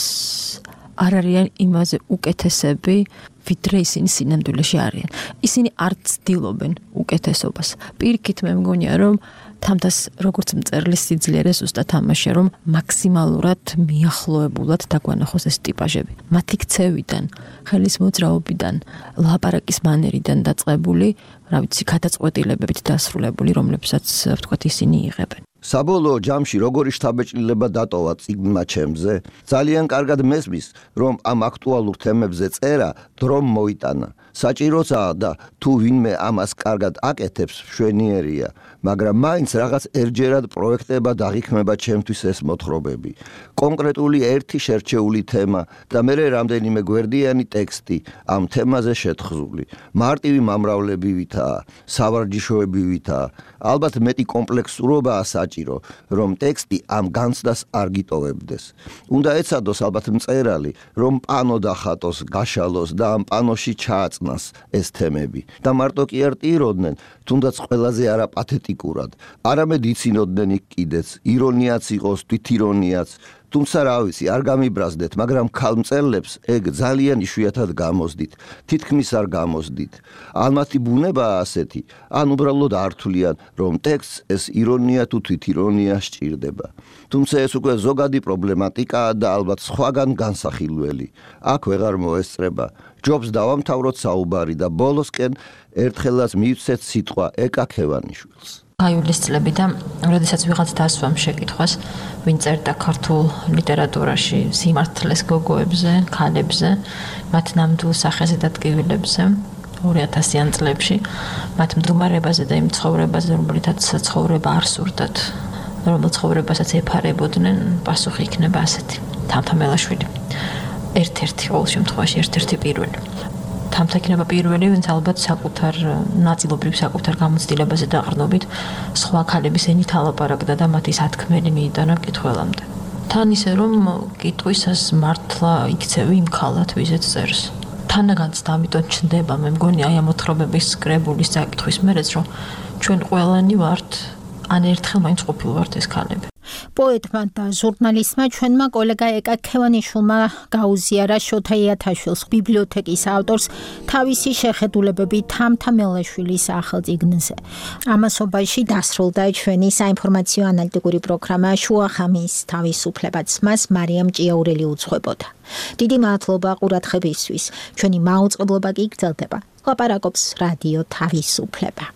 არ არიან იმაზე უკეთესები, ვიდრე ისინი სინამდვილეში არიან. ისინი არ ცდილობენ უკეთესობას. პირიქით მე მგონია, რომ თამთას როგორც მწერლის სიძლიერე ზუსტად ამაშია, რომ მაქსიმალურად მიახლოებულად დაგვანახოს ეს ტიპაჟები. მათი ქცევიდან, ხელის მოძრაობიდან, ლაპარაკის მანერიდან დაწყებული, რა ვიცი, გადაწყვეტილებებით დასრულებული, რომლებსაც ვთქვათ ისინი იღებენ. საბოლოო ჯამში როგორი შთაბეჭდილება დატოვა წიგნმა ჩემზე? ძალიან კარგად მესმის, რომ ამ აქტუალურ თემებზე წერა დრომ მოიტანა. საჭიროა და თუ ვინმე ამას კარგად აკეთებს, მშვენიერია, მაგრამ მაინც რაღაც ერთჯერად პროექტება დაღიქმება ჩემთვის ეს მოთხრობები. კონკრეტული ერთი შერჩეული თემა და მერე რამდენიმე გვერდიანი ტექსტი ამ თემაზე შეთხზული. მარტივი მომრავლებივითაა, სავარჯიშოებივითაა. ალბათ მეტი კომპლექსურობაა საჭირო, რომ ტექსტი ამ განცდას არ გიტოვებდეს. უნდა ეცადოს ალბათ მწერალი, რომ პანო დახატოს, გაშალოს და ამ პანოში ჩააწნას ეს თემები. და მარტო კი არ ტიროდნენ, თუნდაც ყველაზე არა პათეტიკურად. არამედ იცინოდნენ იქ კიდეც, ირონიაც იყოს, თვითირონიაც. თუმცა რა ვიცი, არ გამიბრაზდეთ, მაგრამ ქალმწერლებს ეგ ძალიან იშვიათად გამოსდით, თითქმის არ გამოსდით. ან მათი ბუნებაა ასეთი, ან უბრალოდ არ თვლიან, რომ ტექსტს ეს ირონია თუ თვითირონია სჭირდება. თუმცა ეს უკვე ზოგადი პრობლემატიკაა და ალბათ სხვაგან განსახილველი. აქ ვეღარ მოესწრება. ჯობს დავამთავროთ საუბარი და ბოლოსკენ ერთხელაც მივცეთ სიტყვა ეკა ქევანიშვილს. გაივლის წლები და როდესაც ვიღაც დასვამ შეკითხვას, ვინ წერდა ქართულ ლიტერატურაში სიმართლეს გოგოებზე, ქალებზე, მათ ნამდვილ სახეზე და ტკივილებზე ორი ათასიან წლებში, მათ მდგომარეობაზე და იმ ცხოვრებაზე, რომელთაც ცხოვრება არ სურდათ, რომელ ცხოვრებასაც ეფარებოდნენ, პასუხი იქნება ასეთი. თამთა მელაშვილი. ერთ-ერთი ყოველ შემთხვევაში ერთ-ერთი პირველი. თამთა იქნება პირველი, ვინც ალბათ საკუთარ ნაწილობრივ საკუთარ გამოცდილებაზე დაყრდნობით სხვა ქალების ენით ალაპარაკდა და მათი სათქმელი მიიტანა მკითხველამდე. თან ისე რომ კითხვისას მართლა იქცევი იმ ქალად, ვიზეც წერს. თანაგანც ამიტომ ჩნდება, მე მგონი აი ამ მოთხრობების კრებულის საკითხვის მერეც, რომ ჩვენ ყველანი ვართ, ან ერთხელ მაინც ყოფილ ვართ ეს ქალები. პოეტმა და ჟურნალისტმა ჩვენმა კოლეგა ეკა ქევანიშვილმა გაუზიარა შოთა იათაშვილს, ბიბლიოთეკის ავტორს, თავისი შეხედულებები თამთა მელაშვილის სახელწიგნზე. ამასობაში დასრულდა ჩვენი საინფორმაციო ანალიტიკური პროგრამა შუახამის თავისუფლებაც. მას მარიამ ჭიაურელი უძღვებოდა. დიდი მადლობა ყურადღებისთვის. ჩვენი მაუწყებლობა კი გრძელდება. ლაპარაკობს რადიო თავისუფლება.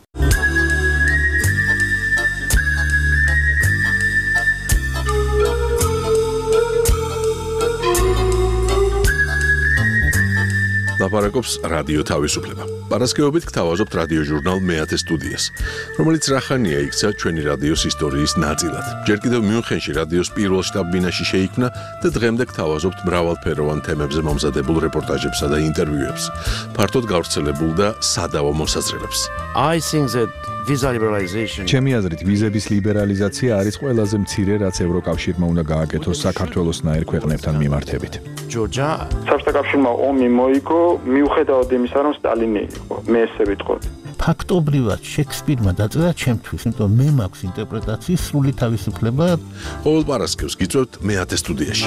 ლაპარაკობს რადიო თავისუფლება. პარასკევობით გთავაზობთ რადიო ჟურნალ მეათე სტუდიას, რომელიც რახანია იქცა ჩვენი რადიოს ისტორიის ნაწილად. ჯერ კიდევ მიუნხენში რადიოს პირველ შტაბ-ბინაში შეიქმნა და დღემდე გთავაზობთ მრავალფეროვან თემებზე მომზადებულ რეპორტაჟებსა და ინტერვიუებს, ფართოდ გავრცელებულ და სადავო მოსაზრებებს. I think that visa liberalization ჩემი აზრით ვიზების ლიბერალიზაცია არის ყველაზე მცირე, რაც ევროკავშირმა უნდა გააკეთოს საქართველოსნაირ ქვეყნებთან მიმართებით. Georgia საბჭოთა კავშირმა ომი მოიგო მიუხედავად იმისა, რომ სტალინი იყო. მე ესე ვიტყოდი. ფაქტობრივად შექსპირმა დაწერა ჩემთვის, იმიტომ მე მაქვს ინტერპრეტაციის სრული თავისუფლება. ყოველ პარასკევს გიწევთ მეათე სტუდიაში.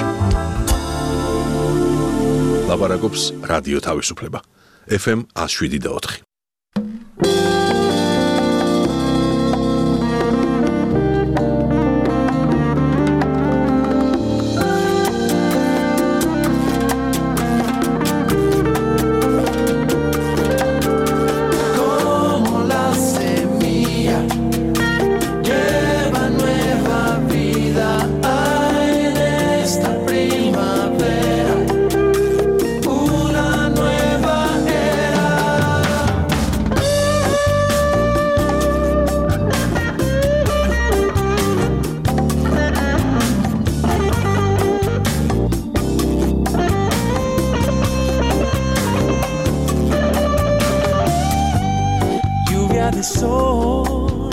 ლაპარაკობს რადიო თავისუფლება. ეფ ემ one oh seven point four. de sol,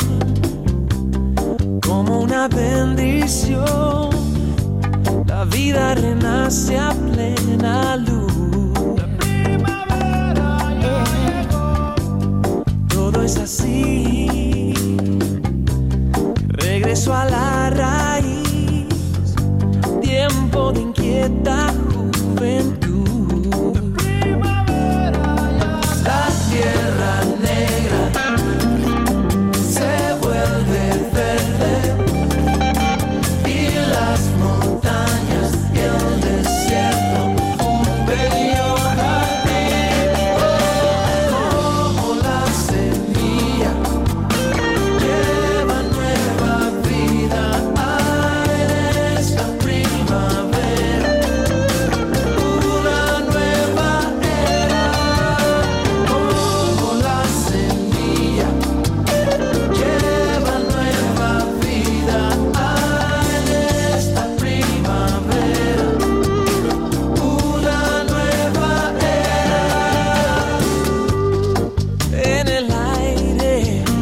como una bendición, la vida renace a plena luz. La primavera llegó. Todo es así, regreso a la raíz, tiempo de inquieta juventud. La primavera llegó. La tierra negra se vuelve verde y las montañas y el desierto un bello jardín. Como la semilla lleva nueva vida en esta primavera, una nueva era. Como la semilla lleva nueva vida en esta primavera, una nueva era. En el aire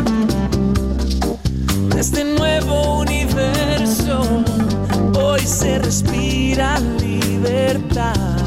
de este nuevo universo hoy se respira libertad.